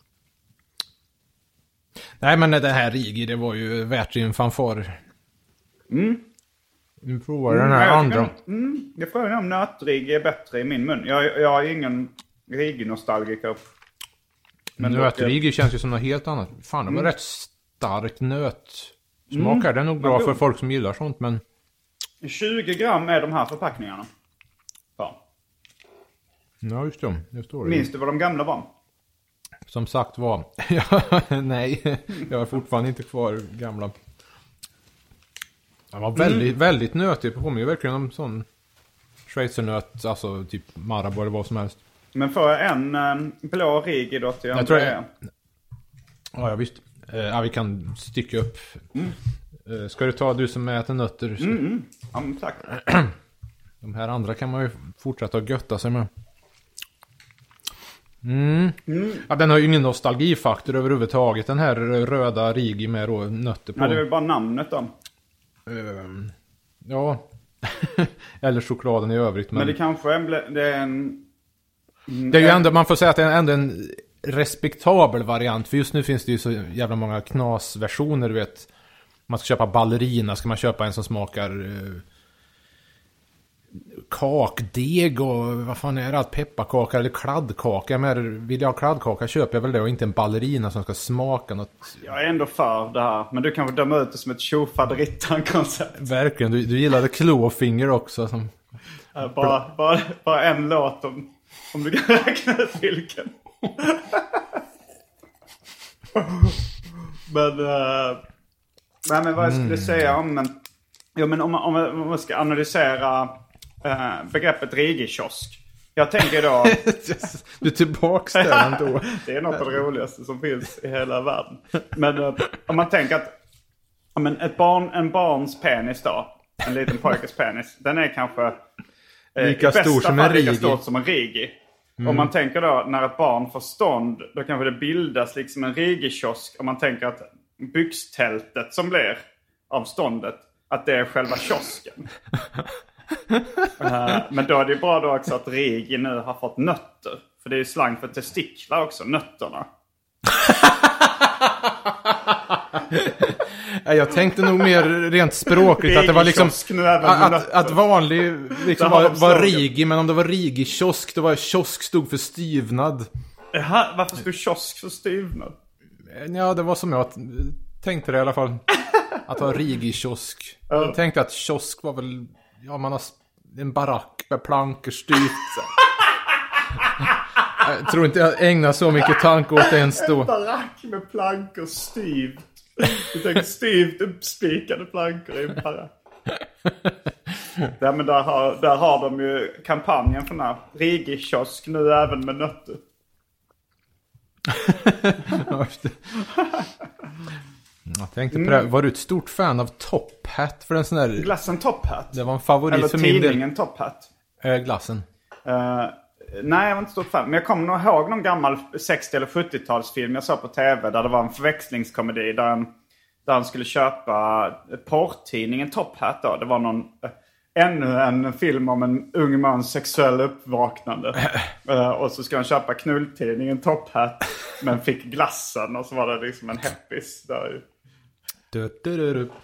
Speaker 6: Nej, men det här Rigi, det var ju värt sin fanfar.
Speaker 5: Mm.
Speaker 6: Nu provar jag den här
Speaker 5: Nej, jag
Speaker 6: andra.
Speaker 5: tycker- Mm, jag frågar om nötrig är bättre i min mun. Jag, jag är ingen Rigi-nostalgiker.
Speaker 6: Men
Speaker 5: dock-
Speaker 6: nötrigi känns ju som något helt annat. Fan, det var rätt stark nötsmak här. Det är nog bra
Speaker 5: Vad
Speaker 6: för
Speaker 5: god.
Speaker 6: folk som gillar sånt, men...
Speaker 5: tjugo gram är de här förpackningarna. Ja.
Speaker 6: Ja, just det. Det står det.
Speaker 5: Minns du vad de gamla var?
Speaker 6: Som sagt var... Ja, nej, jag har fortfarande inte kvar gamla. Det var väldigt, väldigt nötigt. Det påminner verkligen om sån schweizernöt, alltså typ Marabou eller vad som helst.
Speaker 5: Men får jag en um, blå Rigi då till
Speaker 6: Jag tror
Speaker 5: Andrea?
Speaker 6: jag... Ja, ja visst. Eh, ja, vi kan stycka upp. Eh, ska du ta du som äter nötter? Så...
Speaker 5: Mm, mm. Ja, men tack.
Speaker 6: De här andra kan man ju fortsätta att götta sig med. Mm. Ja, den har ju ingen nostalgifaktor överhuvudtaget. Den här röda Rigi med då nötter på.
Speaker 5: Ja, det är väl bara namnet då.
Speaker 6: Ehm, ja. Eller chokladen i övrigt. Men,
Speaker 5: Men det kanske är en... ble- Det är en...
Speaker 6: det är ju ändå, man får säga att det är ändå en respektabel variant. För just nu finns det ju så jävla många knasversioner, du vet. man ska köpa ballerina, ska man köpa en som smakar eh, kakdeg och vad fan är det, allt pepparkaka eller kladdkaka. Men vill jag ha kladdkaka köper jag väl det och inte en ballerina som ska smaka något.
Speaker 5: Jag är ändå för det här, men du kan väl döma ut det som ett tjofaderittan-koncept.
Speaker 6: Verkligen, du, du gillade Clawfinger också som...
Speaker 5: Ja, bara, bara, bara en låt om, om du kan räkna ut vilken. Men uh, nej, men vad jag skulle mm. säga om men, ja, men om, om, om man ska analysera uh, begreppet rigikiosk. Jag tänker då
Speaker 6: du är tillbaks där ändå.
Speaker 5: Det är något av det roligaste som finns i hela världen. Men uh, om man tänker att ja, men ett barn, en barns penis då, en liten pojkes penis, den är kanske uh,
Speaker 6: lika stor som en rigi.
Speaker 5: Lika stort som en rigi. Mm. Om man tänker då, när ett barn får stånd, då kanske det bildas liksom en rigikiosk. Om man tänker att byxtältet som blir av ståndet, att det är själva kiosken. uh, men då är det bra då också att rigi nu har fått nötter. För det är ju slang för testiklar också, nötterna.
Speaker 6: Jag tänkte nog mer rent språkligt att det var liksom att, att vanlig liksom var, var rigi, men om det var rigi kiosk, då var kiosk stod för styvnad.
Speaker 5: Jaha, varför stod kiosk för styvnad?
Speaker 6: Ja, det var som jag tänkte det i alla fall. Att vara rigi kiosk. Jag tänkte att kiosk var väl, ja, man har en barack med plankor styvt. Jag tror inte jag ägnar så mycket tanke åt det ens då.
Speaker 5: En barack med plankor styvt. Du tänker styvt uppspikade plankor i en barack. Ja, men där har, där har de ju kampanjen för den här rigi-kiosk nu även med nötter.
Speaker 6: Jag tänkte på det. Var du ett stort fan av Top Hat för en sån där...
Speaker 5: Glassen Top Hat?
Speaker 6: Det var en favorit
Speaker 5: eller
Speaker 6: för min del.
Speaker 5: Eller tidningen Top Hat?
Speaker 6: Äh, glassen.
Speaker 5: Uh, nej, jag var inte stort fan. Men jag kommer nog ihåg någon gammal sextio- eller sjuttiotalsfilm jag såg på tv. Där det var en förväxlingskomedi. Där han, där han skulle köpa porrtidningen Top Hat då. Det var någon... Ännu en film om en ung mans sexuell uppvaknande. uh, och så ska han köpa knulltidningen Top Hat. Men fick glassen. Och så var det liksom en heppis där.
Speaker 6: Du, du, du, du.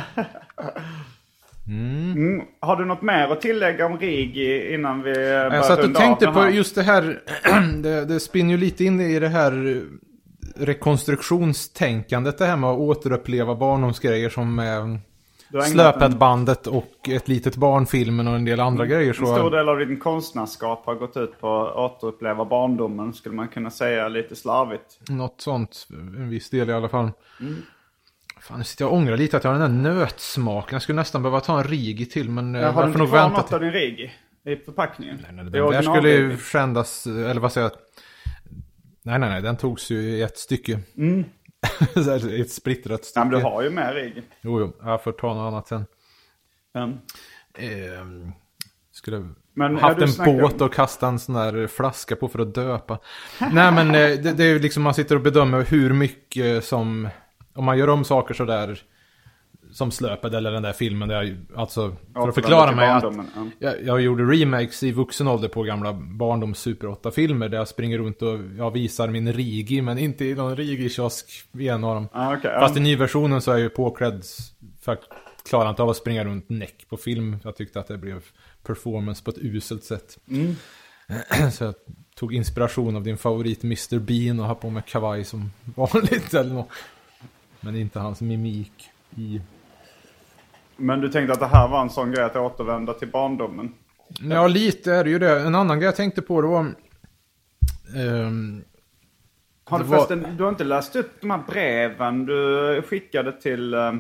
Speaker 5: Mm. Mm. Har du något mer att tillägga om Rigi innan vi börjar
Speaker 6: Jag satt och tänkte på
Speaker 5: här?
Speaker 6: Just det här. det, det spinner ju lite in i det här rekonstruktionstänkandet. Det här med att återuppleva barndomsgrejer som eh, Slöpet-bandet och Ett litet barnfilmen och en del andra mm. grejer. Så...
Speaker 5: En stor del av din konstnärskap har gått ut på att återuppleva barndomen, skulle man kunna säga lite slarvigt.
Speaker 6: Något sånt, en viss del i alla fall.
Speaker 5: Mm.
Speaker 6: Fan, nu sitter jag och ångrar lite att jag har den där nötsmaken. Jag skulle nästan behöva ta en Rigi till, men
Speaker 5: jag har inte kvar något till... av din Rigi i förpackningen?
Speaker 6: Nej, nej, den där skulle ju skändas, eller vad säger jag? Nej, nej, nej, den togs ju i ett stycke.
Speaker 5: Mm.
Speaker 6: Ett splittrat stycke.
Speaker 5: Ja, men du har ju med Rigi.
Speaker 6: Jo, jo, jag får ta något annat sen.
Speaker 5: Mm.
Speaker 6: Eh, skulle
Speaker 5: men
Speaker 6: haft en båt och kasta en sån där flaska på för att döpa. Nej, men det, det är ju liksom, man sitter och bedömer hur mycket som... Om man gör om saker så där som Slöpet eller den där filmen där jag, alltså för ja, att förklara mig att jag, jag gjorde remakes i vuxen ålder på gamla barndoms Super åtta-filmer där jag springer runt och jag visar min Rigi, men inte i någon Rigi-kiosk i en av dem.
Speaker 5: Ah, okay,
Speaker 6: Fast
Speaker 5: um...
Speaker 6: i nyversionen så är jag ju påklädd för att klara inte av att springa runt näck på film. Jag tyckte att det blev performance på ett uselt sätt.
Speaker 5: Mm.
Speaker 6: Så jag tog inspiration av din favorit mister Bean och har på mig kavaj som vanligt eller något. Men inte hans mimik i...
Speaker 5: Men du tänkte att det här var en sån grej att återvända till barndomen?
Speaker 6: Ja, lite är det ju det. En annan grej jag tänkte på det var... Um,
Speaker 5: har du
Speaker 6: det var...
Speaker 5: förresten, du har inte läst upp de här breven du skickade till, uh,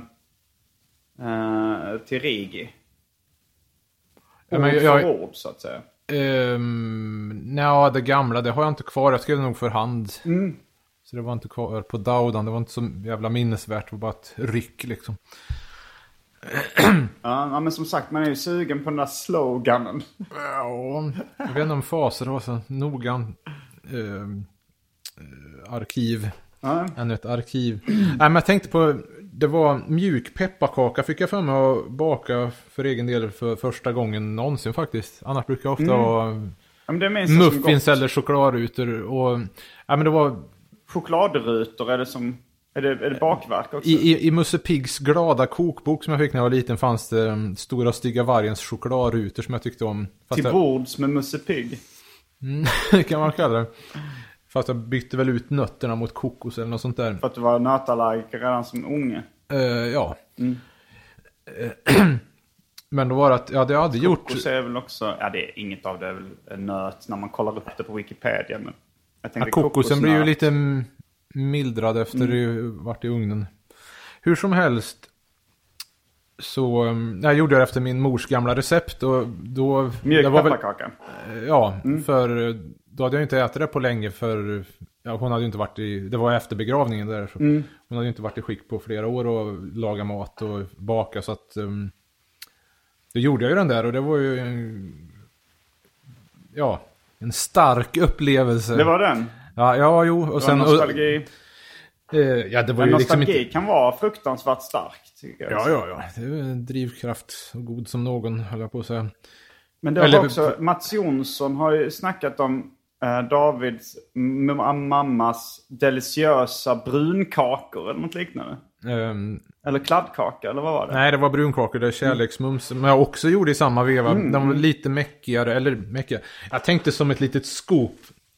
Speaker 5: till Rigi?
Speaker 6: Ja, men
Speaker 5: ord
Speaker 6: jag,
Speaker 5: för ord, så att säga.
Speaker 6: Um, nej, det gamla, det har jag inte kvar. Jag skrev nog för hand.
Speaker 5: Mm.
Speaker 6: Så det var inte kvar på Daudan. Det var inte så jävla minnesvärt. Det var bara ett ryck liksom.
Speaker 5: Ja, men som sagt, man är ju sugen på den där sloganen.
Speaker 6: Ja, jag vet inte om faser var så noggrann. Uh, arkiv.
Speaker 5: Ja.
Speaker 6: Ännu ett arkiv. Nej, men jag tänkte på... Det var mjuk pepparkaka fick jag för mig att baka för egen del för första gången någonsin faktiskt. Annars brukar jag ofta mm. ha
Speaker 5: ja, men det
Speaker 6: muffins eller chokladrutor. Och, ja, men det var...
Speaker 5: Chokladrutor, är det som... Är det, är det bakverk också?
Speaker 6: I, i, i Musse Piggs glada kokbok som jag fick när jag var liten fanns det um, Stora Stygga Vargens chokladrutor som jag tyckte om. Fast
Speaker 5: Till
Speaker 6: jag...
Speaker 5: bords med Musse Pigg?
Speaker 6: Mm, kan man kalla det. Fast jag bytte väl ut nötterna mot kokos eller något sånt där.
Speaker 5: För att du var nötallergiker redan som unge?
Speaker 6: Uh, ja.
Speaker 5: Mm.
Speaker 6: Men då var det att ja, det jag hade gjort...
Speaker 5: Kokos är väl också... Ja, det är inget av det är väl en nöt när man kollar upp det på Wikipedia. Men jag
Speaker 6: ja, kokosen blir ju lite mildrad efter mm. det varit i ugnen. Hur som helst så jag gjorde det efter min mors gamla recept. Och då,
Speaker 5: mjuk
Speaker 6: det var
Speaker 5: pepparkaka.
Speaker 6: Väl, ja, mm. för då hade jag inte ätit det på länge för ja, hon hade ju inte varit i, det var efter begravningen där. Så mm. Hon hade ju inte varit i skick på flera år och laga mat och baka så att um, då gjorde jag ju den där och det var ju en, ja, en stark upplevelse.
Speaker 5: Det var den?
Speaker 6: Ja, ja jo. Och sen,
Speaker 5: nostalgi.
Speaker 6: Och, eh, ja, det var
Speaker 5: men
Speaker 6: ju
Speaker 5: nostalgi
Speaker 6: liksom inte...
Speaker 5: kan vara fruktansvärt starkt. Tycker jag.
Speaker 6: Ja, ja, ja. Det är en drivkraft och god som någon, höll jag på att säga.
Speaker 5: Men det har också, Mats Jonsson har ju snackat om eh, Davids m- mammas deliciösa brunkakor eller något liknande. Um, eller kladdkaka, eller vad var det?
Speaker 6: Nej, det var brunkakor, det är kärleksmums. Mm. Men jag också gjorde i samma veva. Mm. De var lite mäckigare, eller mäckigare. Jag tänkte som ett litet scoop.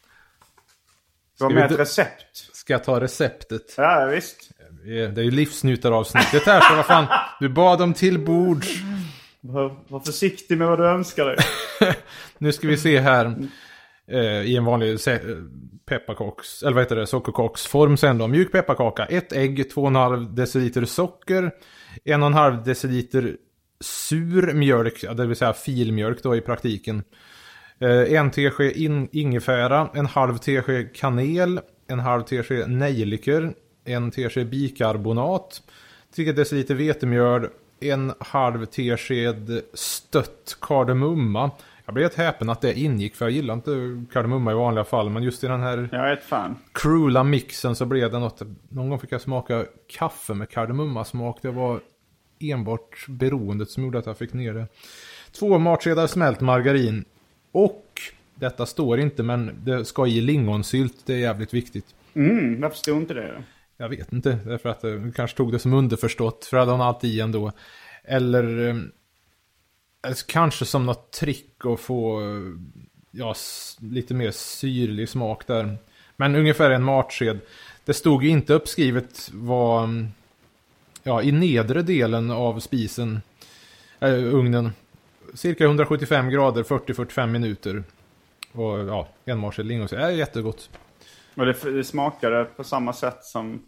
Speaker 5: Det var med ett recept.
Speaker 6: Ska jag ta receptet?
Speaker 5: Ja, visst.
Speaker 6: Det är ju livsnjutaravsnittet här, så vad fan. Du bad om tillbords.
Speaker 5: Var, var försiktig med vad du önskar dig.
Speaker 6: Nu ska vi se här. Eh, I en vanlig se- pepparkaks, eller vad heter det, sockerkaksform sen då. Mjuk pepparkaka, ett ägg, två komma fem deciliter socker, en komma fem deciliter sur mjölk, det vill säga filmjölk då i praktiken. Eh, en tesked in- ingefära, en halv tesked kanel, en halv tesked nejlikor, en tesked bikarbonat, tre deciliter vetemjöl, en halv tesked stött kardemumma. Jag blev ett häpen att det ingick, för jag gillar inte kardemumma i vanliga fall, men just i den här
Speaker 5: jag är ett fan.
Speaker 6: Krula mixen så blev det något. Någon gång fick jag smaka kaffe med kardemumma-smak. Det var enbart beroendet som gjorde att jag fick ner det. Två matskedar smält margarin. Och, detta står inte, men det ska i lingonsylt. Det är jävligt viktigt.
Speaker 5: Mm, varför stod inte det då?
Speaker 6: Jag vet inte, därför att det kanske tog det som underförstått. För hade hon alltid i ändå. Eller... Alltså, kanske som något trick att få ja, lite mer syrlig smak där. Men ungefär en matsked. Det stod ju inte uppskrivet vad ja, i nedre delen av spisen, äh, ugnen. Cirka hundrasjuttiofem grader, fyrtio till fyrtiofem minuter. Och ja, en matsked lingon. Det är jättegott.
Speaker 5: Och det, det smakade på samma sätt som...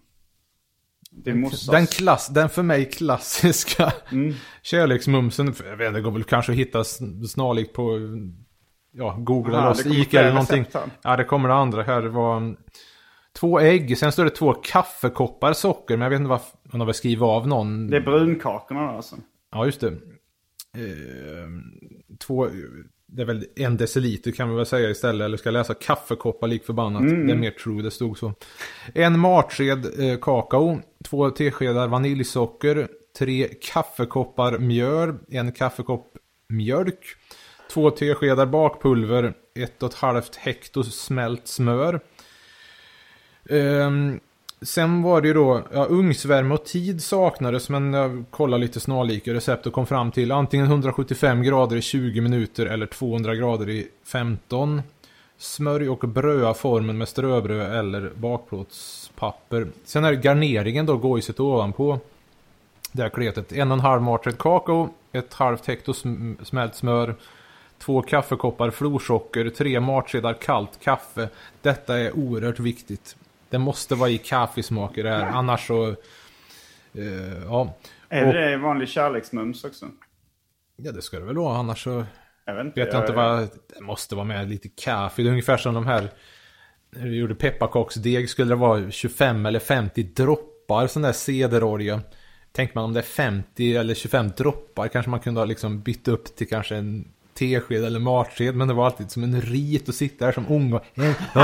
Speaker 6: Den, klass, den för mig klassiska mm. kärleksmumsen, jag vet inte, det går väl kanske att hitta snarlikt på ja, Google eller oss, Ica eller någonting. Ja, det kommer det andra här. Det var två ägg, sen står det två kaffekoppar socker, men jag vet inte vad man har väl skrivit av någon.
Speaker 5: Det är brunkakorna då alltså.
Speaker 6: Ja, just det. Eh, två... Det är väl en deciliter kan man väl säga istället. Eller ska jag läsa kaffekoppar lik förbannat. Mm. Det är mer true, det stod så. En matsked eh, kakao. Två teskedar vaniljsocker. Tre kaffekoppar mjöl. En kaffekopp mjölk. Två teskedar bakpulver. Ett och ett halvt hekto smält smör. Ehm... Sen var det ju då, ja, ugnsvärme och tid saknades, men jag kollade lite snarlika recept och kom fram till antingen hundrasjuttiofem grader i tjugo minuter eller tvåhundra grader i femton. Smörj och bröa formen med ströbröd eller bakplåtspapper. Sen är garneringen då gojset ovanpå det här kletet. En och en halv matsked kakao, ett halvt hekto smält smör, två kaffekoppar florsocker, tre matskedar kallt kaffe. Detta är oerhört viktigt. Det måste vara i kaffesmaker där, annars så... Uh, ja.
Speaker 5: Är och, det vanlig kärleksmums också?
Speaker 6: Ja, det ska det väl vara, annars så...
Speaker 5: Jag vet inte,
Speaker 6: vet jag
Speaker 5: jag,
Speaker 6: inte vad... Det måste vara med lite kaffe. Det är ungefär som de här... När du gjorde pepparkaksdeg skulle det vara tjugofem eller femtio droppar sån där cederolja. Tänker man om det är femtio eller tjugofem droppar kanske man kunde ha liksom bytt upp till kanske en... tesked eller matsked, men det var alltid som en rit att sitta där som ung och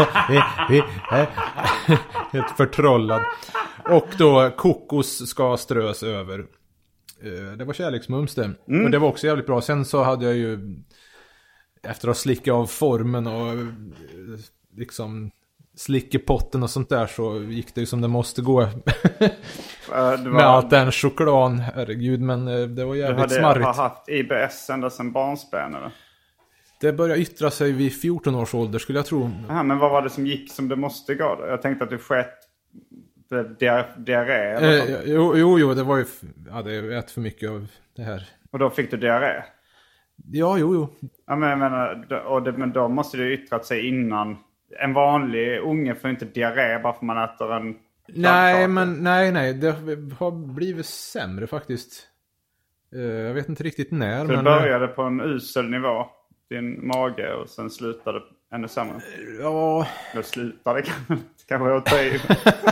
Speaker 6: helt förtrollad. Och då kokos ska strös över. Det var kärleksmums det. Mm. Och det var också jävligt bra. Sen så hade jag ju efter att slicka av formen och liksom slickepotten och sånt där så gick det ju som det måste gå.
Speaker 5: Uh, det var,
Speaker 6: med allt den chokladen, herregud, men det var jävligt
Speaker 5: du
Speaker 6: smarrigt.
Speaker 5: Du har haft I B S ända sedan barnsben, eller?
Speaker 6: Det började yttra sig vid fjorton års ålder, skulle jag tro.
Speaker 5: Aha, men vad var det som gick som det måste gå då? Jag tänkte att du skett diarré.
Speaker 6: Eh, jo, jo, jo, det var ju... Ja, det ätit för mycket av det här.
Speaker 5: Och då fick du diarré?
Speaker 6: Ja, jo, jo.
Speaker 5: Ja, men, jag menar, och det, men då måste det yttrat sig innan. En vanlig unge får inte diarré bara för man äter en...
Speaker 6: Nej, men nej, nej. Det har blivit sämre faktiskt. Eh, jag vet inte riktigt när.
Speaker 5: Så
Speaker 6: men...
Speaker 5: det började på en usel nivå. Din mage och sen slutade ännu sämre.
Speaker 6: Ja.
Speaker 5: Då slutade kanske jag ta i.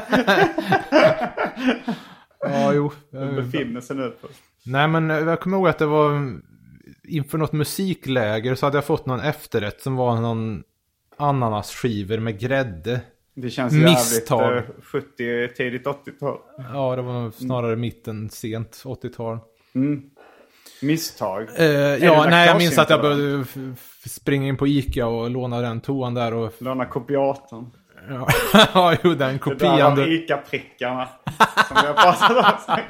Speaker 6: Ja, jo.
Speaker 5: Det befinner sig nu på.
Speaker 6: Nej, men jag kommer ihåg att det var inför något musikläger så hade jag fått någon efterrätt som var någon ananasskivor med grädde.
Speaker 5: Det känns
Speaker 6: misstag.
Speaker 5: Jävligt sjuttio, tidigt åttiotal.
Speaker 6: Ja, det var snarare mm. mitten, sent åttiotal.
Speaker 5: Mm. Misstag?
Speaker 6: Eh, ja, nej, jag minns att jag började f- f- springa in på Ica och låna den toan där. Och...
Speaker 5: Låna kopiatorn.
Speaker 6: Ja, ja jo, den kopian.
Speaker 5: Det där var Ica-prickarna som vi har pratat om.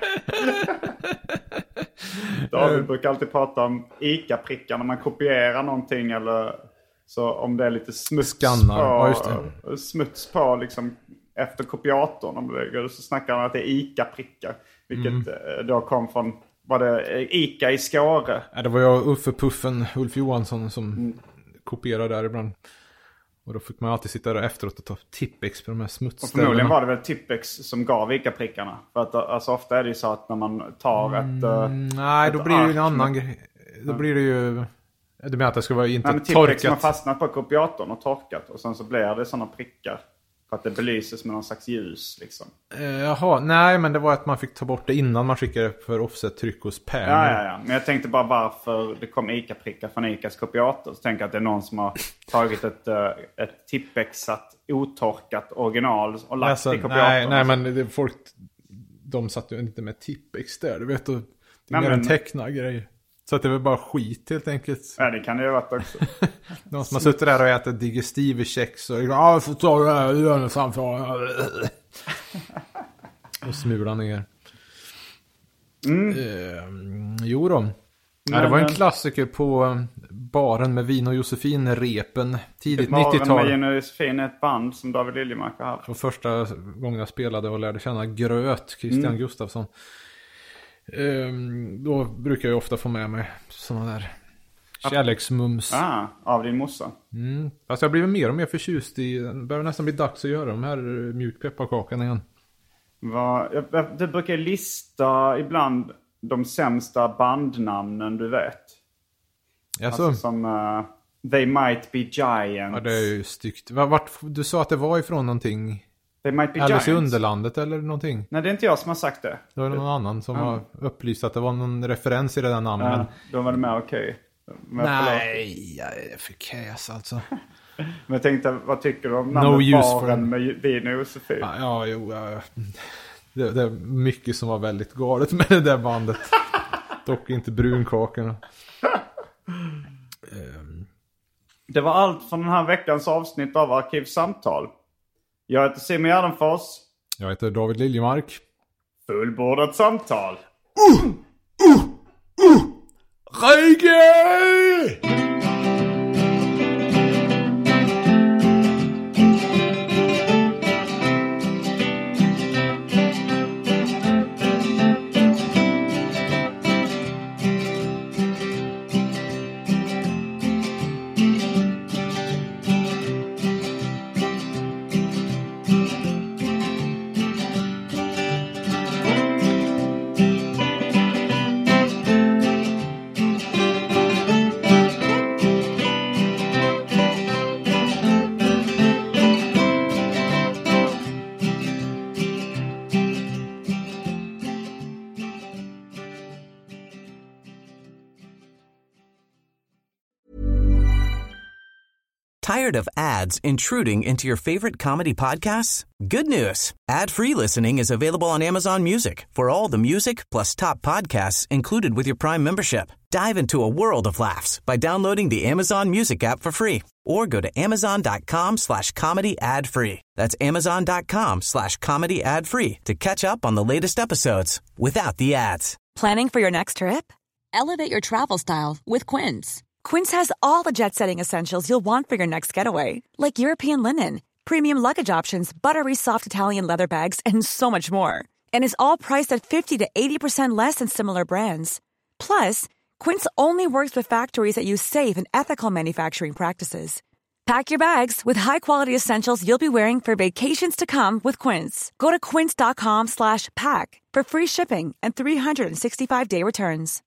Speaker 5: David brukar alltid prata om Ica-prickarna. Man kopierar någonting eller så om det är lite smuts
Speaker 6: Skannar.
Speaker 5: på,
Speaker 6: Ja, just det.
Speaker 5: smuts på liksom efter kopiatorn om det, så snackar han att det är Ica-prickar. Vilket mm. då kom från, var det Ica i Skåre?
Speaker 6: Ja, det var jag Uffe Puffen, Ulf Johansson som mm. kopierade där ibland. Och då fick man alltid sitta där efteråt och ta Tippex på de här smutsställena.
Speaker 5: Och förmodligen var det väl Tippex som gav Ica-prickarna. För att alltså, ofta är det ju så att när man tar ett...
Speaker 6: Mm, nej, då blir det ju en annan grej. Då blir det ju... Du menar att det ska vara inte nej,
Speaker 5: torkat? Tippex som har fastnat på kopiatorn och torkat. Och sen så blir det sådana prickar. För att det belyses med någon slags ljus liksom.
Speaker 6: Uh, jaha, nej men det var att man fick ta bort det innan man skickade för offset-tryck hos P M.
Speaker 5: Ja, ja, ja. Men jag tänkte bara varför det kom Ica-prickar från Icas kopiator. Så tänker jag att det är någon som har tagit ett, ett Tippexat, otorkat original och lagt alltså, i kopiatorn.
Speaker 6: Nej, nej men det, folk, de satt ju inte med Tippex där, du vet. Och, det är nej, mer men... en tecknad grej. Så att det var bara skit helt enkelt.
Speaker 5: Ja, det kan det ju ha varit också.
Speaker 6: Någon som har suttit där och ätit digestive-kex och ja, jag får ta det här lönesamtal. Och smula ner.
Speaker 5: Mm.
Speaker 6: Eh, jo då. Ja, det var en klassiker på baren med Vin och Josefin, Repen, tidigt nittiotal.
Speaker 5: Baren med Vin och Josefin är ett band som David Liljemark har haft.
Speaker 6: Och första gången jag spelade och lärde känna Gröt, Christian mm. Gustafsson. Um, då brukar jag ofta få med mig sådana där kärleksmums.
Speaker 5: Ah, av din morsa.
Speaker 6: Mm. Alltså jag blir mer och mer förtjust i. Det börjar nästan bli dags att göra de här mjukpepparkakorna igen.
Speaker 5: Va, jag, jag, du brukar lista ibland de sämsta bandnamnen du vet.
Speaker 6: Alltså,
Speaker 5: alltså som uh, They Might Be Giants.
Speaker 6: Ja, det är ju styggt. Vart, du sa att det var ifrån någonting.
Speaker 5: They Might Be
Speaker 6: Alice
Speaker 5: Giants.
Speaker 6: I Underlandet eller någonting.
Speaker 5: Nej, det är inte jag som har sagt det.
Speaker 6: Då är det någon annan som mm. har upplyst att det var någon referens i det där namnet.
Speaker 5: Ja, då var det med okej.
Speaker 6: Okay. Nej, jag är för käs alltså.
Speaker 5: Men jag tänkte, vad tycker du om namnet no baren med Vin och Josefin?
Speaker 6: Ja, ja, jo. Ja. Det, det är mycket som var väldigt galet med det där bandet. Dock inte brunkakorna.
Speaker 5: um. Det var allt från den här veckans avsnitt av Arkivsamtal. Jag heter Simon Gärdenfors.
Speaker 6: Jag heter David Liljemark.
Speaker 5: Fullbordat samtal.
Speaker 6: Uh! Uh! Uh! Reggae!
Speaker 9: Tired of ads intruding into your favorite comedy podcasts? Good news. Ad-free listening is available on Amazon Music for all the music plus top podcasts included with your Prime membership. Dive into a world of laughs by downloading the Amazon Music app for free or go to amazon.com slash comedy ad free. That's amazon.com slash comedy ad free to catch up on the latest episodes without the ads.
Speaker 4: Planning for your next trip?
Speaker 10: Elevate your travel style with Quince.
Speaker 4: Quince has all the jet-setting essentials you'll want for your next getaway, like European linen, premium luggage options, buttery soft Italian leather bags, and so much more. And is all priced at fifty to eighty percent less than similar brands. Plus, Quince only works with factories that use safe and ethical manufacturing practices. Pack your bags with high-quality essentials you'll be wearing for vacations to come with Quince. Go to quince.com slash pack for free shipping and three sixty-five day returns.